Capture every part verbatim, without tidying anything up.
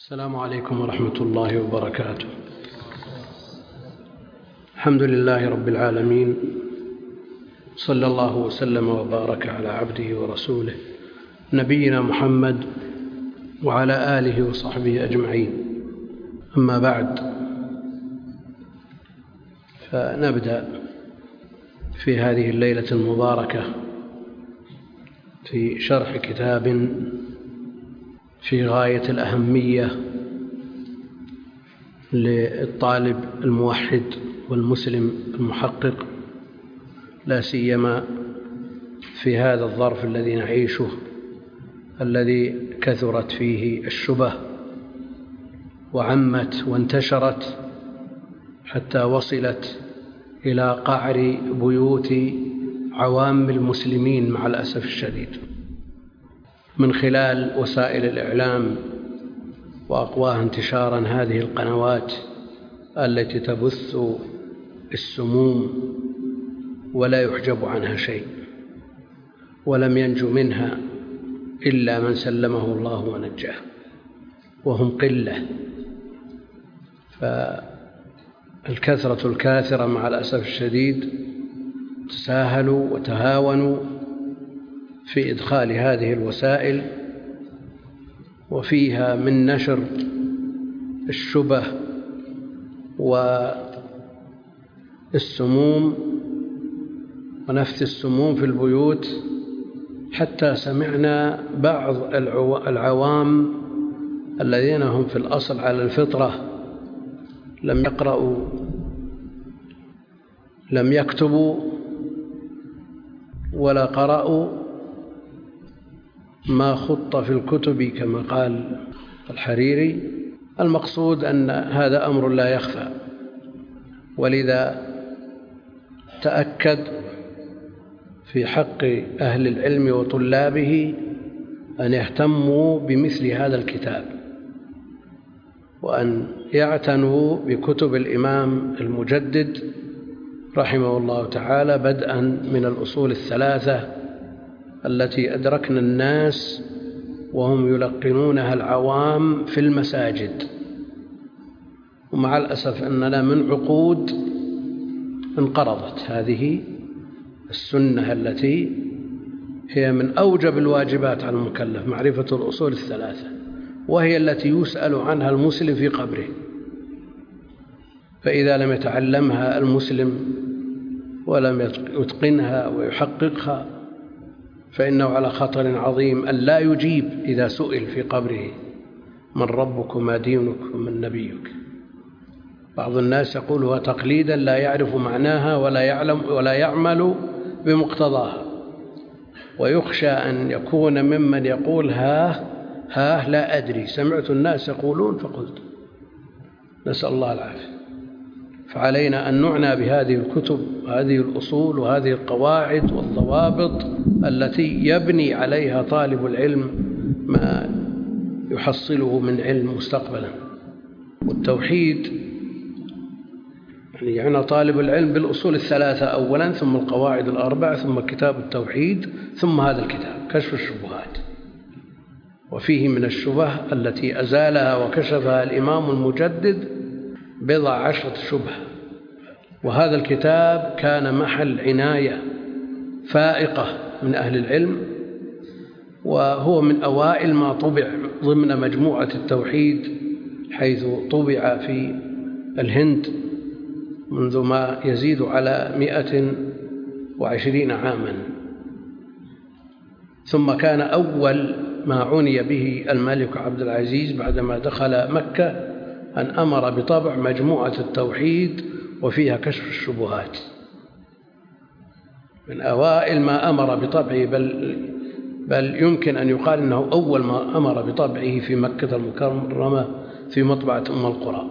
السلام عليكم ورحمة الله وبركاته. الحمد لله رب العالمين، صلى الله وسلم وبارك على عبده ورسوله نبينا محمد وعلى آله وصحبه أجمعين. أما بعد، فنبدأ في هذه الليلة المباركة في شرح كتاب في غاية الأهمية للطالب الموحد والمسلم المحقق، لا سيما في هذا الظرف الذي نعيشه، الذي كثرت فيه الشبه وعمت وانتشرت حتى وصلت إلى قعر بيوت عوام المسلمين مع الأسف الشديد، من خلال وسائل الإعلام وأقواها انتشارا هذه القنوات التي تبث السموم ولا يحجب عنها شيء، ولم ينج منها إلا من سلمه الله ونجاه، وهم قلة. فالكثرة الكاثرة مع الأسف الشديد تساهلوا وتهاونوا في إدخال هذه الوسائل، وفيها من نشر الشبه والسموم ونفث السموم في البيوت، حتى سمعنا بعض العوام الذين هم في الأصل على الفطرة لم يقرأوا لم يكتبوا ولا قرأوا ما خط في الكتب كما قال الحريري. المقصود أن هذا أمر لا يخفى، ولذا تأكد في حق أهل العلم وطلابه أن يهتموا بمثل هذا الكتاب، وأن يعتنوا بكتب الإمام المجدد رحمه الله تعالى، بدءا من الأصول الثلاثة التي أدركنا الناس وهم يلقنونها العوام في المساجد. ومع الأسف أننا من عقود انقرضت هذه السنة التي هي من أوجب الواجبات على المكلف، معرفة الأصول الثلاثة، وهي التي يسأل عنها المسلم في قبره. فإذا لم يتعلمها المسلم ولم يتقنها ويحققها فإنه على خطر عظيم أن لا يجيب إذا سئل في قبره من ربك وما دينك ومن نبيك. بعض الناس يقولها تقليدا لا يعرف معناها ولا يعلم ولا يعمل بمقتضاها، ويخشى أن يكون ممن يقول ها ها لا أدري، سمعت الناس يقولون فقلت. نسأل الله العافية. فعلينا أن نعنى بهذه الكتب وهذه الأصول وهذه القواعد والضوابط التي يبني عليها طالب العلم ما يحصله من علم مستقبلا. والتوحيد يعني يعنى طالب العلم بالأصول الثلاثة أولا، ثم القواعد الأربع، ثم كتاب التوحيد، ثم هذا الكتاب كشف الشبهات. وفيه من الشبه التي أزالها وكشفها الإمام المجدد بضع عشرة شبهة، وهذا الكتاب كان محل عناية فائقة من أهل العلم، وهو من أوائل ما طبع ضمن مجموعة التوحيد، حيث طبع في الهند منذ ما يزيد على مئة وعشرين عاما. ثم كان أول ما عني به الملك عبد العزيز بعدما دخل مكة أن أمر بطبع مجموعة التوحيد وفيها كشف الشبهات، من أوائل ما أمر بطبعه، بل, بل يمكن أن يقال أنه أول ما أمر بطبعه في مكة المكرمة في مطبعة أم القرى.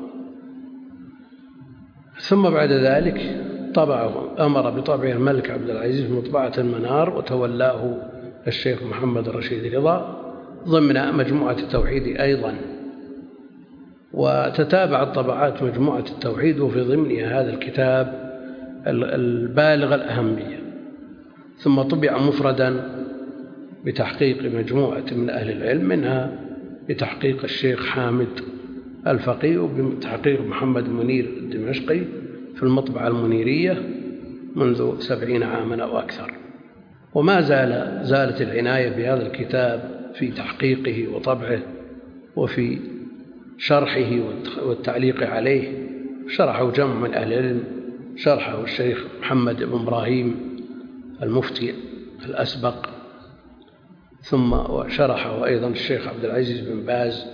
ثم بعد ذلك طبعه أمر بطبعه الملك عبد العزيز في مطبعة المنار، وتولاه الشيخ محمد رشيد رضا ضمن مجموعة التوحيد أيضا. وتتابعت طبعات مجموعة التوحيد وفي ضمنها هذا الكتاب البالغ الأهمية. ثم طبع مفردا بتحقيق مجموعة من أهل العلم، منها بتحقيق الشيخ حامد الفقيه وبتحقيق محمد منير الدمشقي في المطبعة المنيرية منذ سبعين عاما أو أكثر. وما زال زالت العناية بهذا الكتاب في تحقيقه وطبعه وفي شرحه والتعليق عليه. شرحه جمع من أهل العلم، شرحه الشيخ محمد بن إبراهيم المفتي الأسبق، ثم شرحه أيضا الشيخ عبد العزيز بن باز،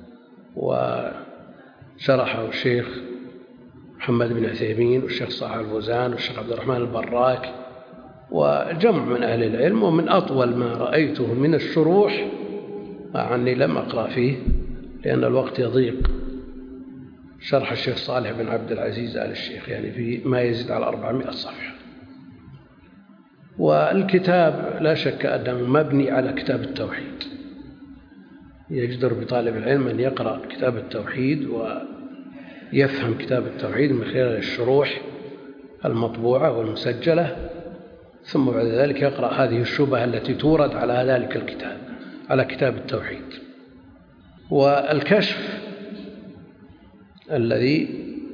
وشرحه الشيخ محمد بن عثيمين والشيخ صالح الفوزان والشيخ عبد الرحمن البراك، وجمع من أهل العلم. ومن أطول ما رأيته من الشروح، مع أني لم أقرأ فيه لأن الوقت يضيق، شرح الشيخ صالح بن عبد العزيز آل الشيخ، يعني في ما يزيد على أربعمائة صفحة. والكتاب لا شك أنه مبني على كتاب التوحيد. يجدر بطالب العلم أن يقرأ كتاب التوحيد ويفهم كتاب التوحيد من خلال الشروح المطبوعة والمسجلة، ثم بعد ذلك يقرأ هذه الشبهة التي تورد على ذلك الكتاب، على كتاب التوحيد. والكشف الذي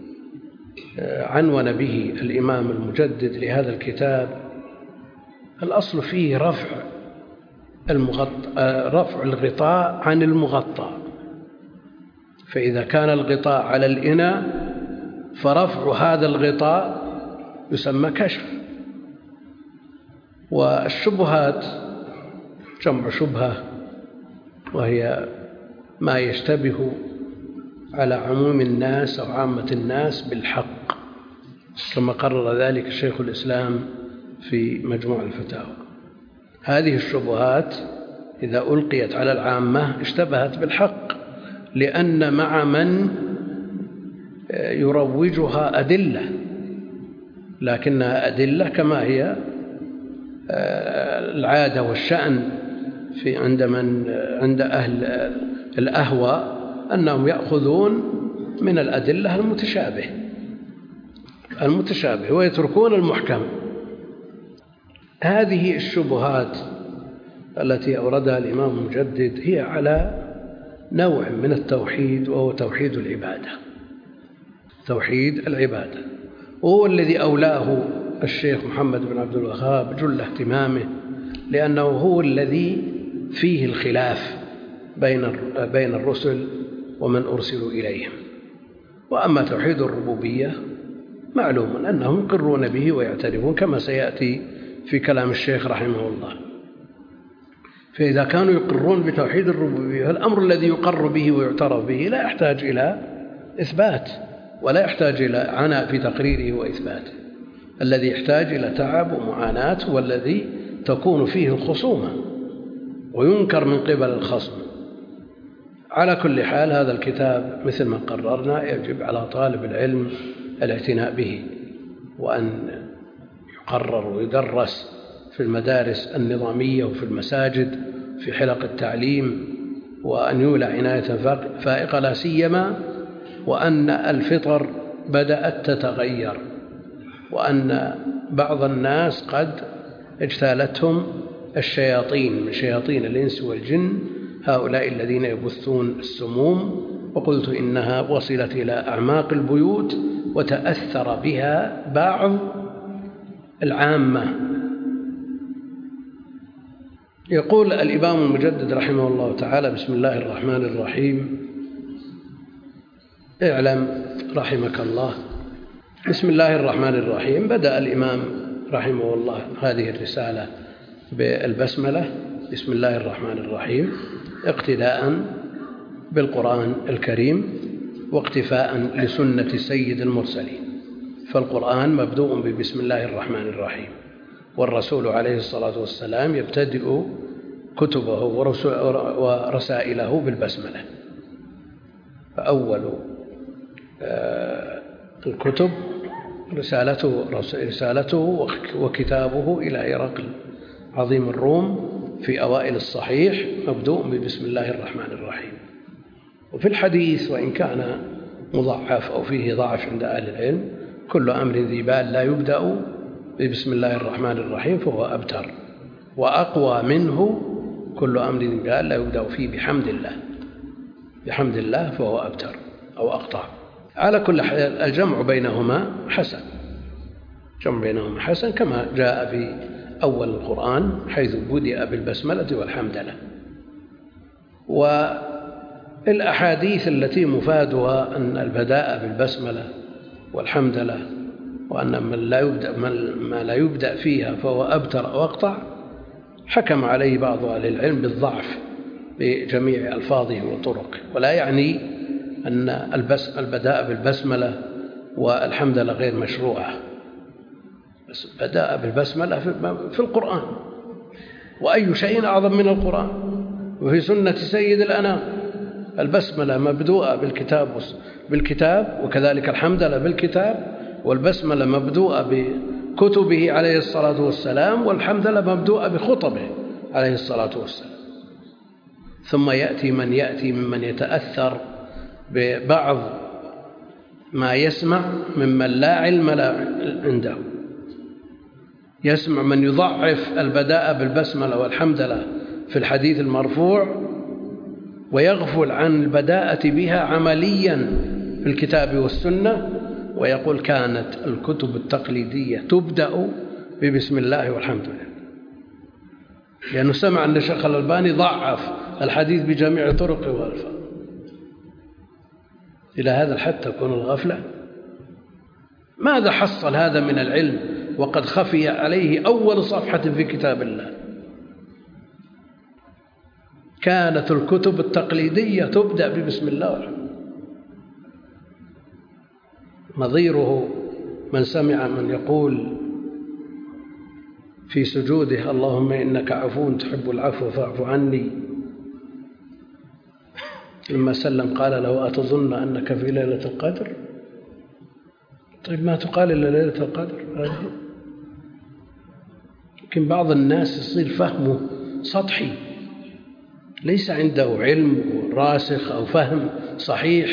عنون به الإمام المجدد لهذا الكتاب، الأصل فيه رفع المغطى رفع الغطاء عن المغطى. فإذا كان الغطاء على الإناء فرفع هذا الغطاء يسمى كشف. والشبهات جمع شبهة، وهي ما يشتبه على عموم الناس أو عامة الناس بالحق، كما قرر ذلك شيخ الإسلام في مجموع الفتاوى. هذه الشبهات إذا ألقيت على العامة اشتبهت بالحق، لأن مع من يروجها أدلة، لكنها أدلة كما هي العادة والشأن في عند من عند أهل الأهواء، أنهم يأخذون من الأدلة المتشابه المتشابه ويتركون المحكم. هذه الشبهات التي أوردها الإمام المجدد هي على نوع من التوحيد، وهو توحيد العبادة. توحيد العبادة وهو الذي أولاه الشيخ محمد بن عبد الوهاب جل اهتمامه، لأنه هو الذي فيه الخلاف بين بين الرسل ومن أرسلوا إليهم. وأما توحيد الربوبية معلوم أنهم يقرون به ويعترفون كما سيأتي في كلام الشيخ رحمه الله. فإذا كانوا يقرون بتوحيد الربوبية، الأمر الذي يقر به ويعترف به لا يحتاج إلى إثبات ولا يحتاج إلى عناء في تقريره وإثباته. الذي يحتاج إلى تعب ومعاناة هو الذي تكون فيه الخصومة وينكر من قبل الخصم. على كل حال هذا الكتاب مثل ما قررنا يجب على طالب العلم الاعتناء به، وأن يقرر ويدرس في المدارس النظامية وفي المساجد في حلق التعليم، وأن يولى عناية فائقة، لا سيما وأن الفطر بدأت تتغير، وأن بعض الناس قد اجتالتهم الشياطين من شياطين الإنس والجن، هؤلاء الذين يبثون السموم. وقلت إنها وصلت إلى أعماق البيوت وتأثر بها بعض العامة. يقول الإمام المجدد رحمه الله تعالى: بسم الله الرحمن الرحيم. اعلم رحمك الله. بسم الله الرحمن الرحيم. بدأ الإمام رحمه الله هذه الرسالة بالبسملة، بسم الله الرحمن الرحيم، اقتداء بالقرآن الكريم واقتفاء لسنة سيد المرسلين. فالقرآن مبدوء ببسم الله الرحمن الرحيم، والرسول عليه الصلاة والسلام يبتدئ كتبه ورسائله بالبسملة. فأول الكتب رسالته, رسالته وكتابه إلى هرقل عظيم الروم في أوائل الصحيح مبدوء ببسم الله الرحمن الرحيم. وفي الحديث وإن كان مضعف أو فيه ضعف عند أهل العلم: كل أمر ذي بال لا يبدأ ببسم الله الرحمن الرحيم فهو أبتر، وأقوى منه كل أمر ذي بال لا يبدأ فيه بحمد الله. بحمد الله فهو أبتر أو أقطع. على كل حال الجمع بينهما حسن، جمع بينهما حسن كما جاء في أول القرآن حيث بدأ بالبسملة والحمدلة. والأحاديث التي مفادها أن البداء بالبسملة والحمدلة وأن من لا يبدأ من ما لا يبدأ فيها فهو أبتر أو أقطع حكم عليه بعض أهل العلم بالضعف بجميع ألفاظه وطرقه، ولا يعني أن البس البداء بالبسملة والحمدلة غير مشروعة، بس بدأ بالبسملة في القرآن، وأي شيء أعظم من القرآن، وفي سنة سيد الأنام البسملة مبدوءة بالكتاب بالكتاب وكذلك الحمدلة بالكتاب، والبسملة مبدوءة بكتبه عليه الصلاة والسلام، والحمدلة مبدوءة بخطبه عليه الصلاة والسلام. ثم يأتي من يأتي ممن يتأثر ببعض ما يسمع ممن لا علم عنده، يسمع من يضعف البداء بالبسملة والحمدلة في الحديث المرفوع ويغفل عن البداءة بها عمليا في الكتاب والسنة، ويقول كانت الكتب التقليدية تبدأ ببسم الله والحمد لله، لأنه سمع أن الشيخ الألباني ضعف الحديث بجميع طرقه وألفاظه. إلى هذا الحد تكون الغفلة. ماذا حصل هذا من العلم وقد خفي عليه أول صفحة في كتاب الله؟ كانت الكتب التقليدية تبدأ ببسم الله والحمد لله. نظيره من سمع من يقول في سجوده اللهم إنك عفو تحب العفو فاعف عني، لما سلم قال له أتظن أنك في ليلة القدر؟ طيب ما تقال إلا ليلة القدر هذه؟ لكن بعض الناس يصير فهمه سطحي، ليس عنده علم راسخ أو فهم صحيح.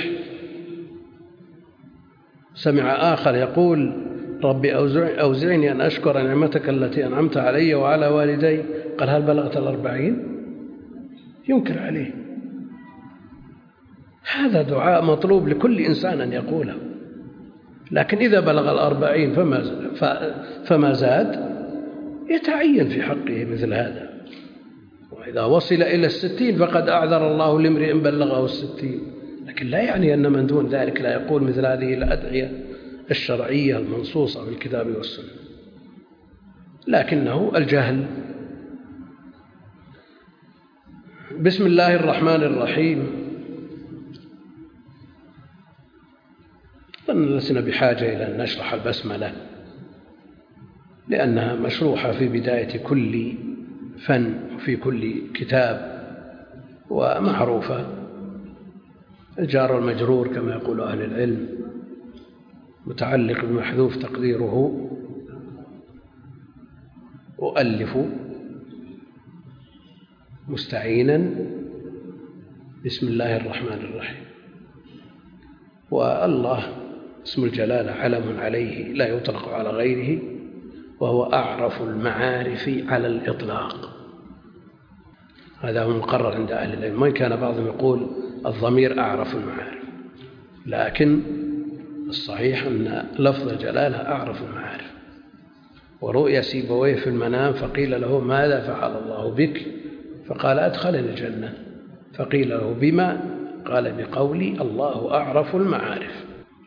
سمع آخر يقول ربي أوزعني أن أشكر نعمتك التي أنعمت علي وعلى والدي، قال هل بلغت الأربعين؟ ينكر عليه. هذا دعاء مطلوب لكل إنسان أن يقوله، لكن إذا بلغ الأربعين فما فما زاد يتعين في حقه مثل هذا، وإذا وصل إلى الستين فقد أعذر الله لامرئ بلغه الستين، لكن لا يعني أن من دون ذلك لا يقول مثل هذه الأدعية الشرعية المنصوصة في الكتاب والسنة، لكنه الجهل. بسم الله الرحمن الرحيم، لسنا بحاجة إلى أن نشرح البسملة لأنها مشروحة في بداية كل فن وفي كل كتاب ومعروفة. الجار والمجرور كما يقول أهل العلم متعلق بمحذوف تقديره أؤلف مستعينا بسم الله الرحمن الرحيم. والله اسم الجلالة علم عليه لا يطلق على غيره، وهو أعرف المعارف على الإطلاق. هذا هو مقرر عند أهل العلم، وإن كان بعضهم يقول الضمير أعرف المعارف، لكن الصحيح أن لفظ الجلالة أعرف المعارف. ورؤيا سيبويه في المنام فقيل له ماذا فعل الله بك؟ فقال أدخلني الجنة. فقيل له بما؟ قال بقولي الله أعرف المعارف.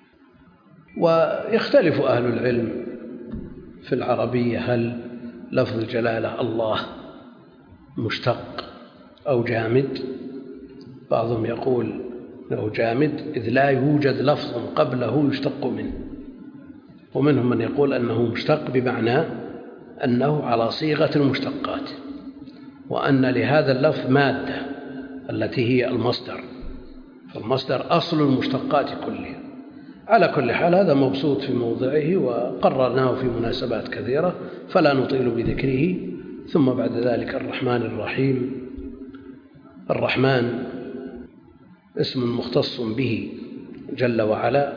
ويختلف أهل العلم في العربية هل لفظ الجلالة الله مشتق أو جامد. بعضهم يقول أنه جامد إذ لا يوجد لفظ قبله يشتق منه، ومنهم من يقول أنه مشتق بمعنى أنه على صيغة المشتقات، وأن لهذا اللفظ مادة التي هي المصدر، فالمصدر أصل المشتقات كلها. على كل حال هذا مبسوط في موضعه وقررناه في مناسبات كثيرة فلا نطيل بذكره. ثم بعد ذلك الرحمن الرحيم. الرحمن اسم مختص به جل وعلا،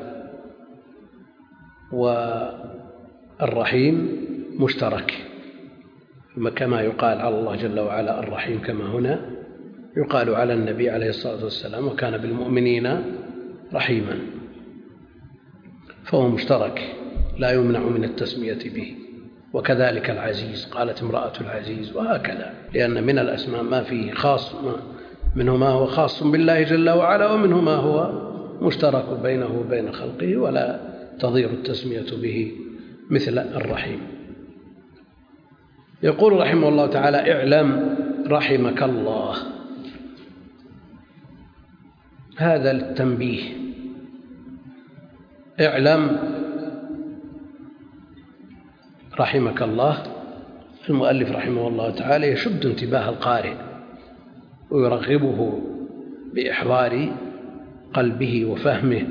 والرحيم مشترك كما يقال على الله جل وعلا الرحيم كما هنا، يقال على النبي عليه الصلاة والسلام وكان بالمؤمنين رحيما، فهو مشترك لا يمنع من التسمية به. وكذلك العزيز، قالت امرأة العزيز، وهكذا، لأن من الأسماء ما فيه خاص، منه ما هو خاص بالله جل وعلا، ومنه ما هو مشترك بينه وبين خلقه، ولا تضير التسمية به مثل الرحيم. يقول رحمه الله تعالى: اعلم رحمك الله. هذا للتنبيه. اعلم رحمك الله. المؤلف رحمه الله تعالى يشد انتباه القارئ ويرغبه بإحضار قلبه وفهمه،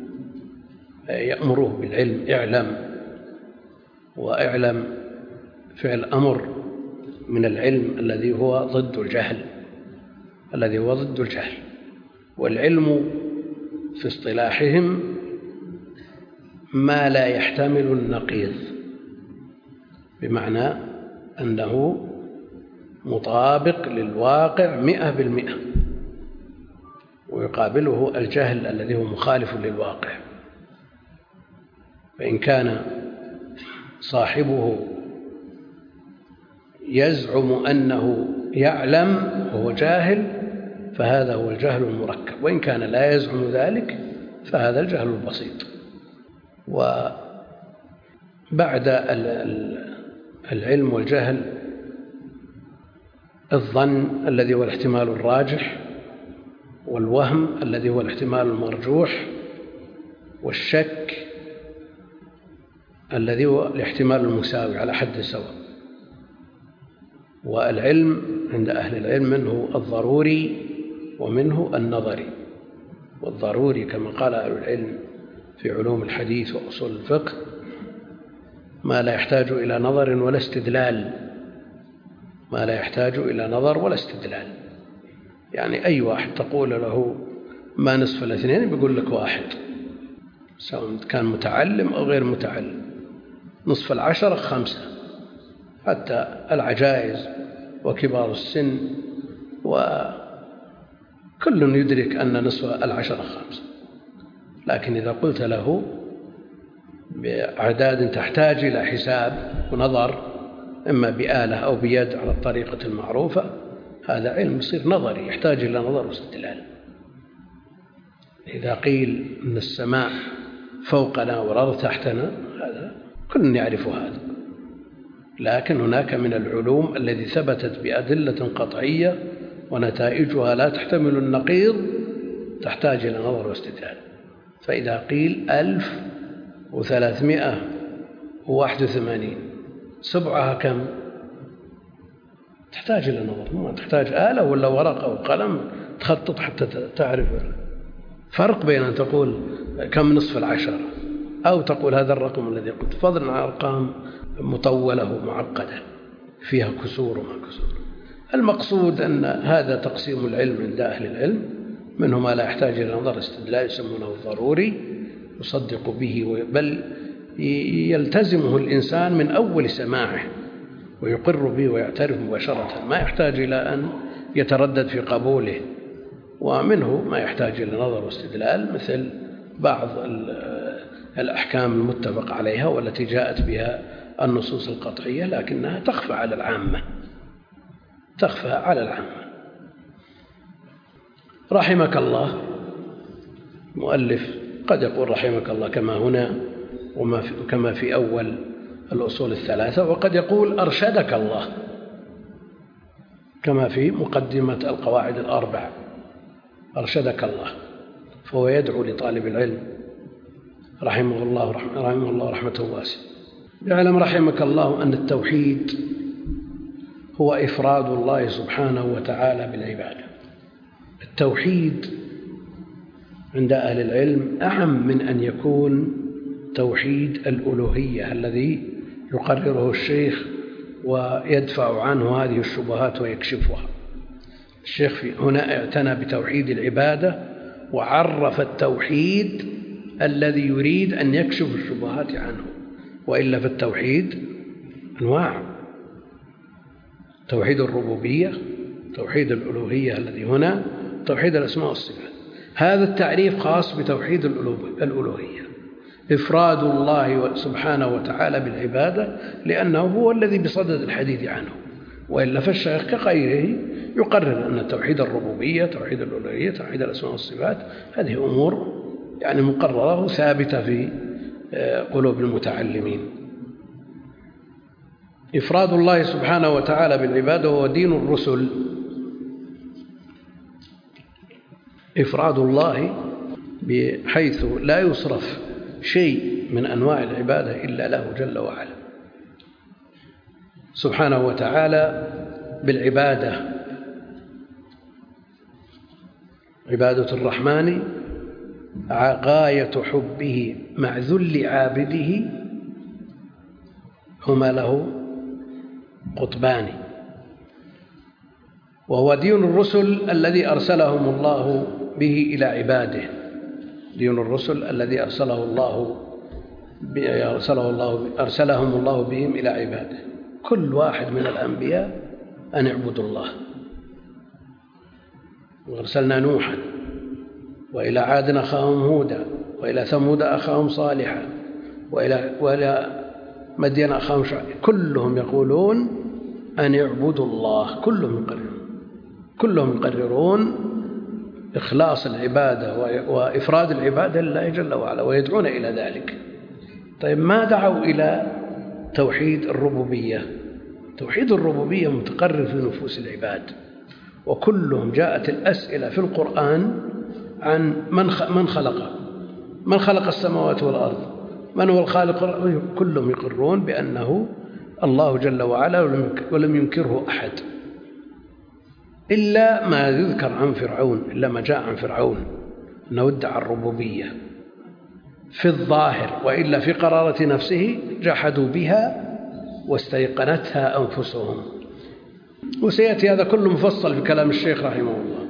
يأمره بالعلم. اعلم، واعلم فعل أمر من العلم الذي هو ضد الجهل، الذي هو ضد الجهل. والعلم في اصطلاحهم ما لا يحتمل النقيض، بمعنى أنه مطابق للواقع مئة بالمئة، ويقابله الجهل الذي هو مخالف للواقع. فإن كان صاحبه يزعم أنه يعلم وهو جاهل فهذا هو الجهل المركب، وإن كان لا يزعم ذلك فهذا الجهل البسيط. وبعد العلم والجهل الظن الذي هو الاحتمال الراجح، والوهم الذي هو الاحتمال المرجوح، والشك الذي هو الاحتمال المساوي على حد سواء. والعلم عند أهل العلم منه الضروري ومنه النظري. والضروري كما قال أهل العلم في علوم الحديث وأصول الفقه ما لا يحتاج إلى نظر ولا استدلال، ما لا يحتاج إلى نظر ولا استدلال. يعني أي واحد تقول له ما نصف الاثنين بيقول لك واحد، سواء كان متعلم أو غير متعلم. نصف العشرة خمسة، حتى العجائز وكبار السن وكل يدرك أن نصف العشرة خمسة. لكن إذا قلت له بأعداد تحتاج إلى حساب ونظر، إما بآلة أو بيد على الطريقة المعروفة، هذا علم يصير نظري يحتاج إلى نظر واستدلال. إذا قيل أن السماء فوقنا والأرض تحتنا، هذا كل يعرف هذا. لكن هناك من العلوم التي ثبتت بأدلة قطعية ونتائجها لا تحتمل النقيض تحتاج إلى نظر واستدلال. فإذا قيل ألف وثلاثمائة وواحد وثمانين سبعها كم؟ تحتاج إلى نظر، ما تحتاج آلة ولا ورقة أو قلم تخطط حتى تعرف. فرق بين أن تقول كم نصف العشرة أو تقول هذا الرقم الذي قلت، فضلا عن أرقام مطولة ومعقدة فيها كسور وما كسور. المقصود أن هذا تقسيم العلم عند أهل العلم، منه ما لا يحتاج إلى نظر استدلال يسمونه الضروري يصدق به، بل يلتزمه الإنسان من أول سماعه ويقر به ويعترف مباشرة، ما يحتاج إلى أن يتردد في قبوله. ومنه ما يحتاج إلى نظر واستدلال، مثل بعض الأحكام المتفق عليها والتي جاءت بها النصوص القطعية لكنها تخفى على العامة، تخفى على العامة. رحمك الله، مؤلف قد يقول رحمك الله كما هنا وكما في أول الأصول الثلاثة، وقد يقول أرشدك الله كما في مقدمة القواعد الأربع، أرشدك الله. فهو يدعو لطالب العلم رحمه الله رحمه الله رحمة واسعة. يعلم رحمك الله أن التوحيد هو إفراد الله سبحانه وتعالى بالعبادة. التوحيد عند أهل العلم أعم من أن يكون توحيد الألوهية الذي يقرره الشيخ ويدفع عنه هذه الشبهات ويكشفها. الشيخ هنا اعتنى بتوحيد العبادة وعرف التوحيد الذي يريد أن يكشف الشبهات عنه، وإلا في التوحيد أنواع: توحيد الربوبية، توحيد الألوهية الذي هنا توحيد الأسماء والصفات. هذا التعريف خاص بتوحيد الألوهية، إفراد الله سبحانه وتعالى بالعبادة، لأنه هو الذي بصدد الحديث عنه، وإلا فالشيخ كغيره يقرر أن توحيد الربوبية، توحيد الألوهية، توحيد الأسماء والصفات هذه أمور يعني مقررة ثابتة في قلوب المتعلمين. إفراد الله سبحانه وتعالى بالعبادة هو دين الرسل. إفراد الله بحيث لا يصرف شيء من أنواع العبادة إلا له جل وعلا سبحانه وتعالى بالعبادة. عبادة الرحمن غاية حبه مع ذل عابده هما له قطبان، وهو دين الرسل الذي أرسلهم الله به إلى عباده. دين الرسل الذي أرسله الله أرسله الله أرسلهم الله بهم إلى عباده. كل واحد من الأنبياء أن اعبدوا الله. وأرسلنا نوحا، وإلى عاد أخاهم هودا، وإلى ثمود أخاهم صالحا، وإلى, وإلى مدين أخاهم شعيب. كلهم يقولون أن اعبدوا الله، كلهم يقررون كلهم يقررون إخلاص العبادة وإفراد العبادة لله جل وعلا، ويدعون إلى ذلك. طيب ما دعوا إلى توحيد الربوبية؟ توحيد الربوبية متقرر في نفوس العباد، وكلهم جاءت الأسئلة في القرآن عن من من خلق من خلق السماوات والأرض، من هو الخالق. كلهم يقرون بأنه الله جل وعلا، ولم ينكره أحد إلا ما يذكر عن فرعون، إلا ما جاء عن فرعون أنه ادعى الربوبية في الظاهر، وإلا في قرارة نفسه جحدوا بها واستيقنتها أنفسهم. وسيأتي هذا كله مفصل في كلام الشيخ رحمه الله.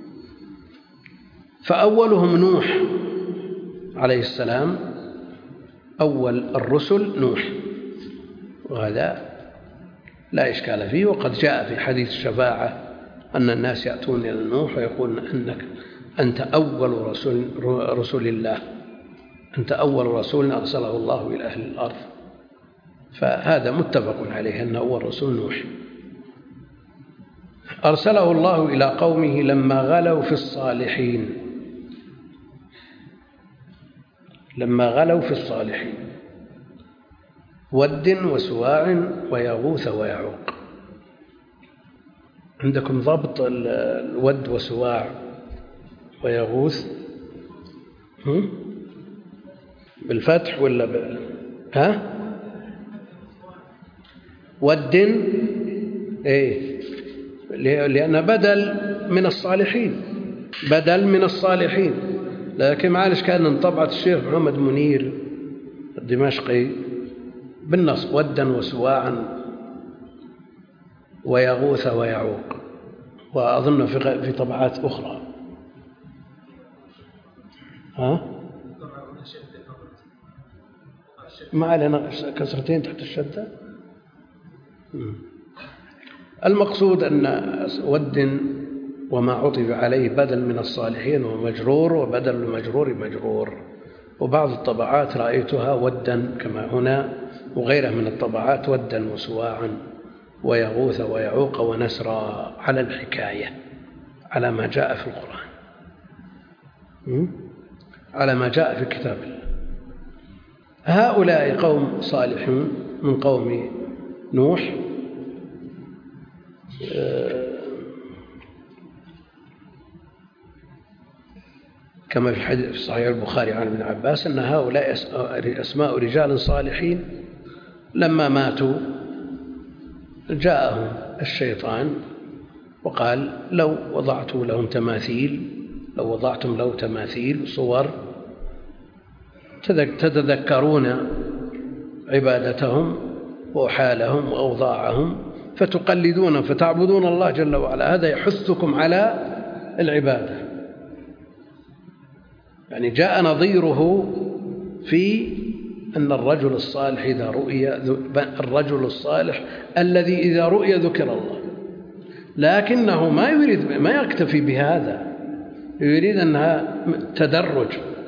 فأولهم نوح عليه السلام، أول الرسل نوح، وهذا لا إشكال فيه. وقد جاء في حديث الشفاعة أن الناس يأتون إلى نوح ويقولون أنك أنت أول رسول, رسول الله، أنت أول رسول أرسله الله إلى أهل الأرض. فهذا متفق عليه أن أول رسول نوح. أرسله الله إلى قومه لما غلوا في الصالحين لما غلوا في الصالحين ود وسواع ويغوث ويعوق. عندكم ضبط الود وسواع ويغوث بالفتح ولا ب... ها ود ايه، لأن بدل من الصالحين بدل من الصالحين لكن معلش كان انطبعت الشيخ محمد منير الدمشقي بالنصب ودا وسواعا ويغوث ويعوق، وأظن في في طبعات أخرى. ها ما علينا كسرتين تحت الشدة. المقصود أن ود وما عطف عليه بدل من الصالحين ومجرور، وبدل المجرور مجرور. وبعض الطبعات رأيتها ودا كما هنا، وغيرها من الطبعات ودا وسواعا ويغوث ويعوق ونسرا، على الحكاية، على ما جاء في القرآن، على ما جاء في كتاب الله. هؤلاء قوم صالحون من قوم نوح، كما في حديث صحيح البخاري عن ابن عباس أن هؤلاء أسماء رجال صالحين لما ماتوا جاءهم الشيطان وقال لو وضعت لهم تماثيل لو وضعتم له تماثيل صور تتذكرون عبادتهم وحالهم وأوضاعهم فتقلدون فتعبدون الله جل وعلا، هذا يحثكم على العبادة. يعني جاء نظيره في أن الرجل الصالح إذا رؤي الرجل الصالح الذي إذا رؤي ذكر الله، لكنه ما يريد ما يكتفي بهذا، يريد أنها تدرج.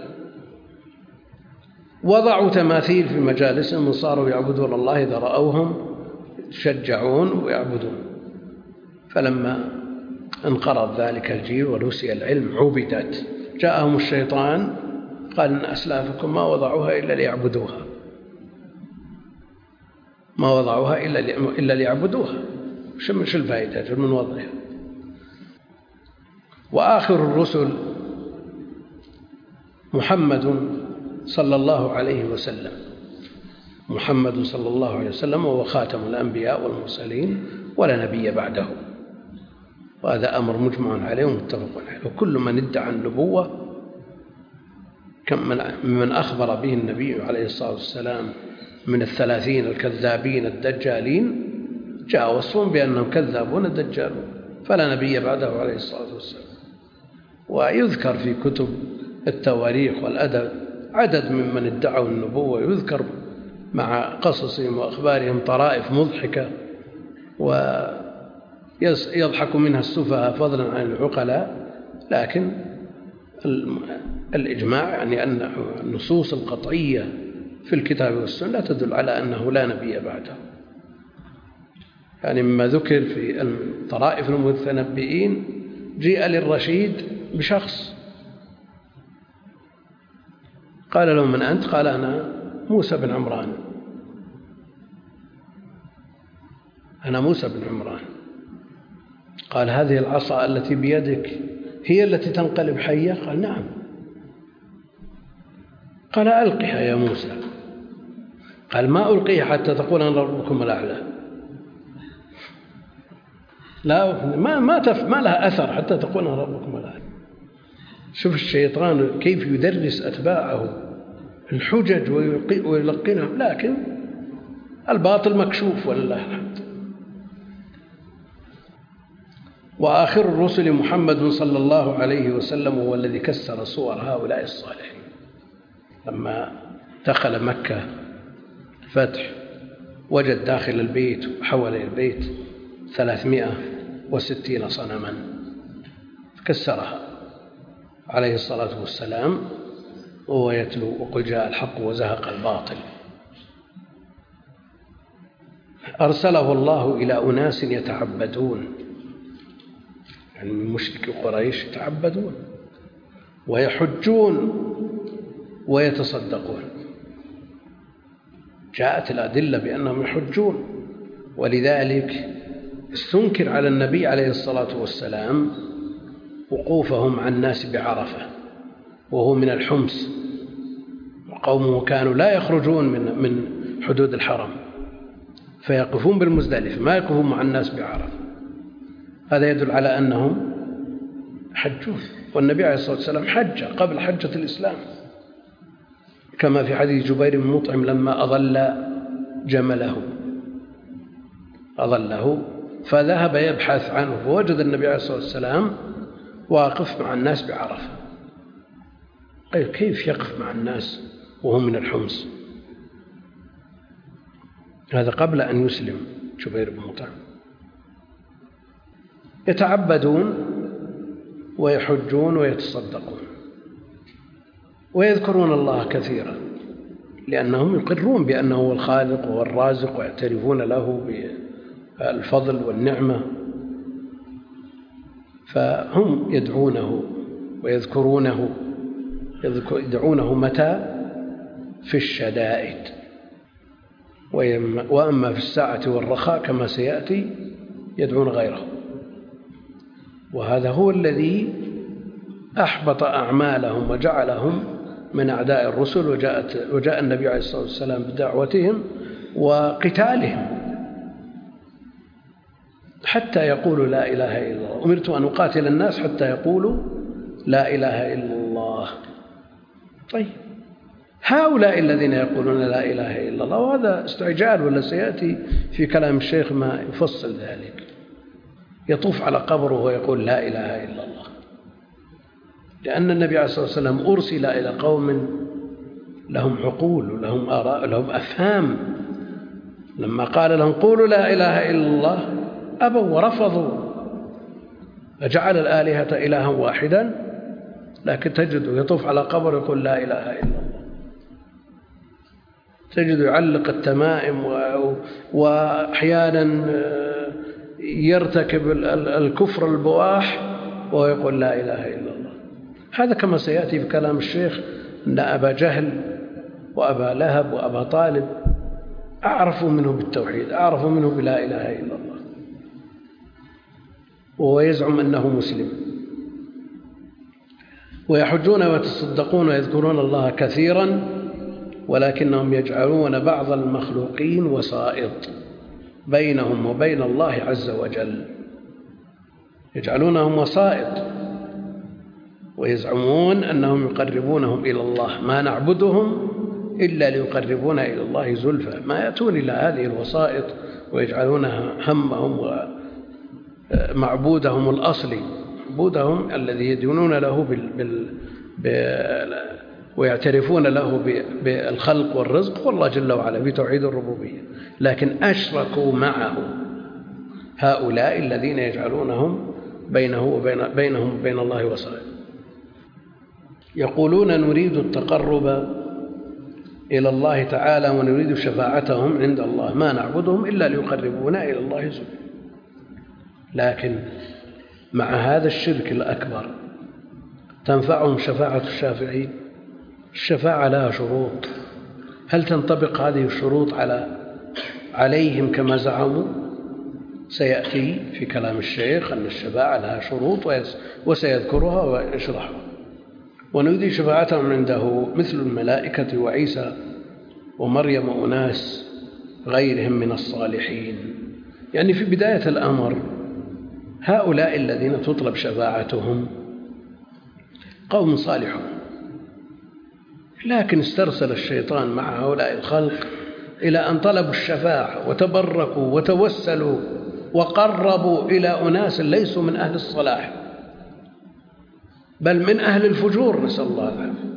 وضعوا تماثيل في مجالسهم وصاروا يعبدون الله، إذا رأوهم يشجعون ويعبدون. فلما انقرض ذلك الجيل ونسي العلم عبدت، جاءهم الشيطان قال إن أسلافكم ما وضعوها إلا ليعبدوها، ما وضعوها إلا ليعبدوها، مش الفائدة من وضعها. وآخر الرسل محمد صلى الله عليه وسلم، محمد صلى الله عليه وسلم وهو خاتم الأنبياء والمرسلين ولا نبي بعده، وهذا أمر مجمع عليه ومتفق عليه. وكل من ادعى النبوة من أخبر به النبي عليه الصلاة والسلام من الثلاثين الكذابين الدجالين جاء وصفهم بأنهم كذابون دجالون، فلا نبي بعده عليه الصلاة والسلام. ويذكر في كتب التواريخ والأدب عدد ممن ادعوا النبوة، يذكر مع قصصهم وأخبارهم طرائف مضحكة ويضحك منها السفهاء فضلا عن العقلاء. لكن الإجماع يعني أن النصوص القطعية في الكتاب والسنة لا تدل على أنه لا نبي بعده. يعني مما ذكر في الطرائف المتنبئين جيء للرشيد بشخص قال له من أنت؟ قال أنا موسى بن عمران، أنا موسى بن عمران. قال هذه العصا التي بيدك هي التي تنقلب حية؟ قال نعم. قال ألقها يا موسى. قال ما ألقيها حتى تقول أنا ربكم الأعلى. لا ما ما تف ما لها أثر حتى تقول أنا ربكم الأعلى. شوف الشيطان كيف يدرس أتباعه الحجج ويلقنهم، لكن الباطل مكشوف ولله الحمد. وآخر الرسل محمد صلى الله عليه وسلم هو الذي كسر صور هؤلاء الصالحين. لما دخل مكة فتح وجد داخل البيت وحول البيت ثلاثمائة وستين صنما فكسرها عليه الصلاة والسلام وهو يتلو وقل جاء الحق وزهق الباطل. أرسله الله إلى أناس يتعبدون، يعني من مشركي قريش يتعبدون ويحجون ويتصدقون. جاءت الأدلة بأنهم يحجون، ولذلك استنكر على النبي عليه الصلاة والسلام وقوفهم عن الناس بعرفة وهو من الحمص، وقومه كانوا لا يخرجون من من حدود الحرم فيقفون بالمزدلفة، ما يقفون مع الناس بعرفة. هذا يدل على أنهم حجون، والنبي عليه الصلاة والسلام حج قبل حجة الإسلام، كما في حديث جبير بن مطعم لما أضل جمله أضله فذهب يبحث عنه فوجد النبي عليه الصلاة والسلام واقف مع الناس بعرفة. قال كيف يقف مع الناس وهو من الحمص؟ هذا قبل أن يسلم جبير بن مطعم. يتعبدون ويحجون ويتصدقون ويذكرون الله كثيرا، لأنهم يقرون بأنه هو الخالق وهو الرازق ويعترفون له بالفضل والنعمة، فهم يدعونه ويذكرونه يدعونه متى؟ في الشدائد، وأما في الساعة والرخاء كما سيأتي يدعون غيره. وهذا هو الذي أحبط أعمالهم وجعلهم من أعداء الرسل، وجاءت وجاء النبي عليه الصلاة والسلام بدعوتهم وقتالهم حتى يقولوا لا إله إلا الله. أمرت أن أقاتل الناس حتى يقولوا لا إله إلا الله. طيب هؤلاء الذين يقولون لا إله إلا الله، وهذا استعجال ولا سيأتي في كلام الشيخ ما يفصل ذلك، يطوف على قبره ويقول لا إله إلا الله، لأن النبي عليه الصلاة والسلام أرسل إلى قوم لهم عقول ولهم آراء لهم أفهام. لما قال لهم قولوا لا إله إلا الله أبوا ورفضوا فجعل الآلهة إلها واحدا، لكن تجده يطوف على قبر يقول لا إله إلا الله، تجده يعلق التمائم، وأحيانا يرتكب الكفر البواح وهو يقول لا إله إلا الله. هذا كما سيأتي في كلام الشيخ أن أبا جهل وأبا لهب وأبا طالب أعرفوا منه بالتوحيد، أعرفوا منه بلا إله إلا الله، وهو يزعم أنه مسلم. ويحجون ويتصدقون ويذكرون الله كثيرا، ولكنهم يجعلون بعض المخلوقين وسائط بينهم وبين الله عز وجل، يجعلونهم وسائط ويزعمون أنهم يقربونهم إلى الله، ما نعبدهم إلا ليقربونا إلى الله زلفى، ما يأتون إلى هذه الوسائط ويجعلونها همهم ومعبودهم الأصلي، معبودهم الذي يدينون له بال... بال... بال... ويعترفون له بالخلق والرزق والله جل وعلا بتوحيد الربوبية، لكن أشركوا معه هؤلاء الذين يجعلونهم بينه وبين بينهم وبين الله وسائط. يقولون نريد التقرب إلى الله تعالى ونريد شفاعتهم عند الله، ما نعبدهم إلا ليقربونا إلى الله زلفى. لكن مع هذا الشرك الأكبر تنفعهم شفاعة الشافعين؟ الشفاعة لها شروط، هل تنطبق هذه الشروط على عليهم كما زعموا؟ سيأتي في كلام الشيخ أن الشفاعة لها شروط وسيذكرها ويشرحها. ونريد شفاعتهم عنده مثل الملائكة وعيسى ومريم وأناس غيرهم من الصالحين. يعني في بداية الأمر هؤلاء الذين تطلب شفاعتهم قوم صالحون، لكن استرسل الشيطان مع هؤلاء الخلق إلى أن طلبوا الشفاعة وتبركوا وتوسلوا وقربوا إلى أناس ليسوا من أهل الصلاح بل من أهل الفجور، نسأل الله العافية.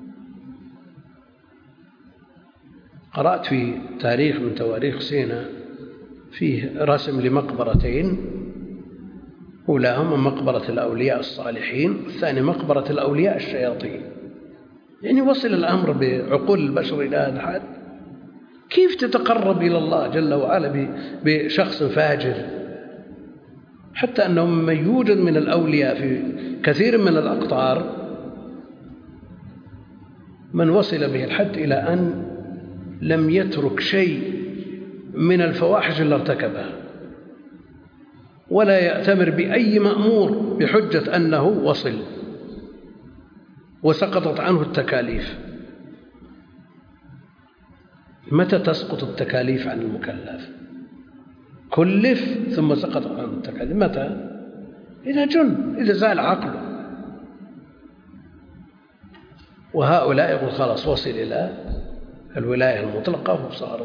قرأت في تاريخ من تواريخ سيناء فيه رسم لمقبرتين، أولاهما مقبرة الأولياء الصالحين، والثاني مقبرة الأولياء الشياطين. يعني وصل الأمر بعقول البشر إلى هذا الحد. كيف تتقرب إلى الله جل وعلا بشخص فاجر؟ حتى أنه من يوجد من الأولياء في كثير من الأقطار من وصل به الحد إلى أن لم يترك شيء من الفواحش إلا ارتكبها، ولا يأتمر بأي مأمور بحجة أنه وصل وسقطت عنه التكاليف. متى تسقط التكاليف عن المكلف؟ كلف ثم سقط عنه التكاليف. متى؟ إذا جن، إذا زال عقله. وهؤلاء يقول خلاص وصل إلى الولاية المطلقة وصار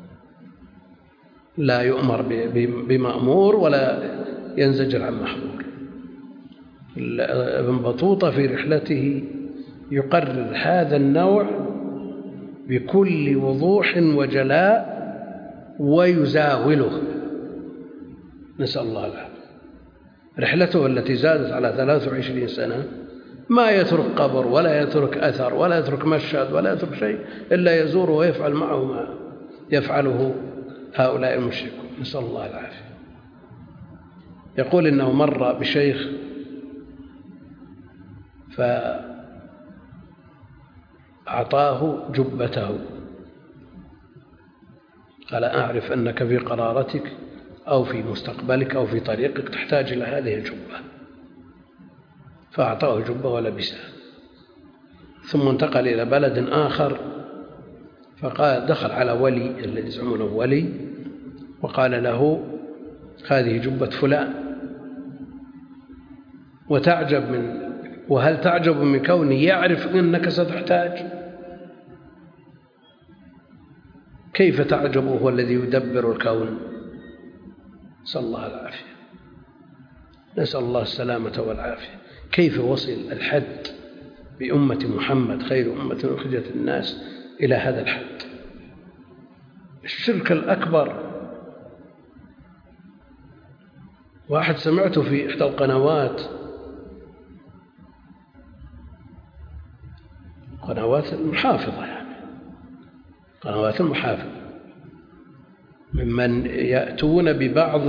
لا يؤمر بمأمور ولا ينزجر عن محظور. ابن بطوطة في رحلته يقرر هذا النوع بكل وضوح وجلاء ويزاوله، نسأل الله العافية. رحلته التي زادت على ثلاث وعشرين سنة ما يترك قبر ولا يترك أثر ولا يترك مشهد ولا يترك شيء إلا يزور ويفعل معه ما يفعله هؤلاء المشركون، نسأل الله العافية. يقول إنه مر بشيخ فأعطاه جبته، قال أعرف أنك في قرارتك أو في مستقبلك أو في طريقك تحتاج إلى هذه الجبة، فأعطاه جبة ولبسها. ثم انتقل إلى بلد آخر فقال دخل على ولي الذي يزعمونه ولي وقال له هذه جبة فلان، وتعجب من وهل تعجب من كوني يعرف أنك ستحتاج؟ كيف تعجب هو الذي يدبر الكون؟ نسأل الله العافية، نسأل الله السلامة والعافية. كيف وصل الحد بأمة محمد خير أمة أخرجت الناس إلى هذا الحد؟ الشرك الأكبر واحد سمعته في إحدى القنوات قنوات المحافظة يعني قنوات المحافظة ممن يأتون ببعض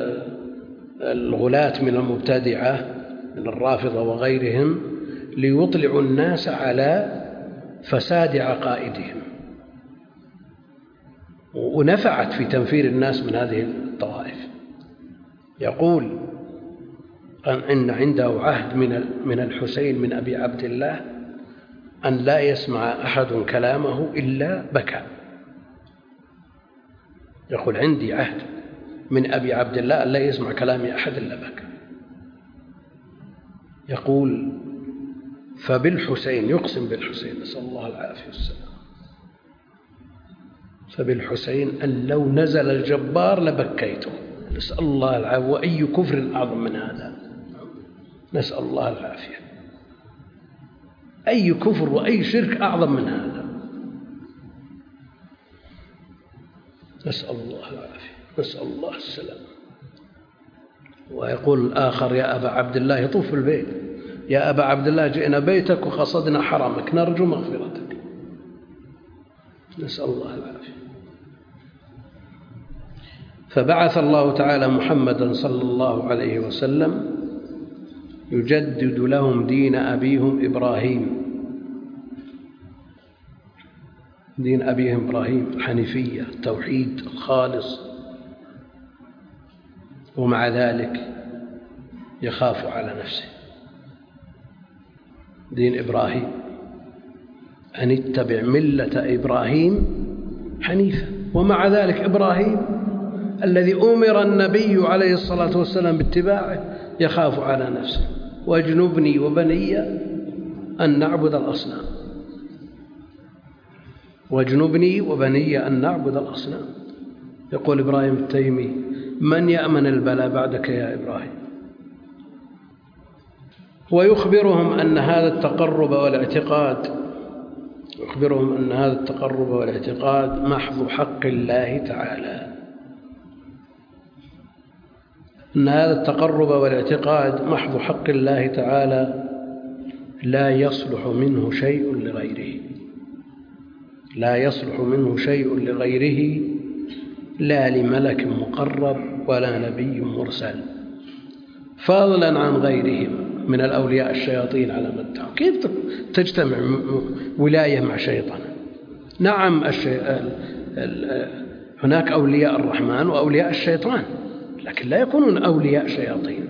الغلاة من المبتدعة من الرافضة وغيرهم ليطلعوا الناس على فساد عقائدهم، ونفعت في تنفير الناس من هذه الطوائف. يقول أن عنده عهد من الحسين من أبي عبد الله أن لا يسمع أحد كلامه إلا بكى. يقول عندي عهد من أبي عبد الله أن لا يسمع كلامي أحد إلا بكى. يقول فبالحسين، يقسم بالحسين نسأل الله العافية والسلام، فبالحسين أن لو نزل الجبار لبكيته، نسأل الله العافية. وأي كفر أعظم من هذا؟ نسأل الله العافية. أي كفر وأي شرك أعظم من هذا؟ نسأل الله العافية، نسأل الله السلام. ويقول الآخر يا أبا عبد الله، يطوف في البيت، يا أبا عبد الله جئنا بيتك وقصدنا حرمك نرجو مغفرتك. نسأل الله العافية. فبعث الله تعالى محمدا صلى الله عليه وسلم يجدد لهم دين أبيهم إبراهيم، دين أبيهم إبراهيم الحنيفية التوحيد الخالص، ومع ذلك يخاف على نفسه. دين إبراهيم أن اتبع ملة إبراهيم حنيفا، ومع ذلك إبراهيم الذي أمر النبي عليه الصلاة والسلام باتباعه يخاف على نفسه. واجنبني وبني أن نعبد الأصنام، واجنبني وبني أن نعبد الأصنام. يقول إبراهيم التيمي من يأمن البلاء بعدك يا إبراهيم؟ ويخبرهم أن هذا التقرب والاعتقاد يخبرهم أن هذا التقرب والاعتقاد محض حق الله تعالى، أن هذا التقرب والاعتقاد محض حق الله تعالى لا يصلح منه شيء لغيره، لا يصلح منه شيء لغيره، لا لملك مقرب ولا نبي مرسل، فضلا عن غيرهم من الأولياء الشياطين على ما ادعوا. كيف تجتمع ولاية مع شيطان؟ نعم الشي... هناك أولياء الرحمن وأولياء الشيطان، لكن لا يكونون أولياء شياطين.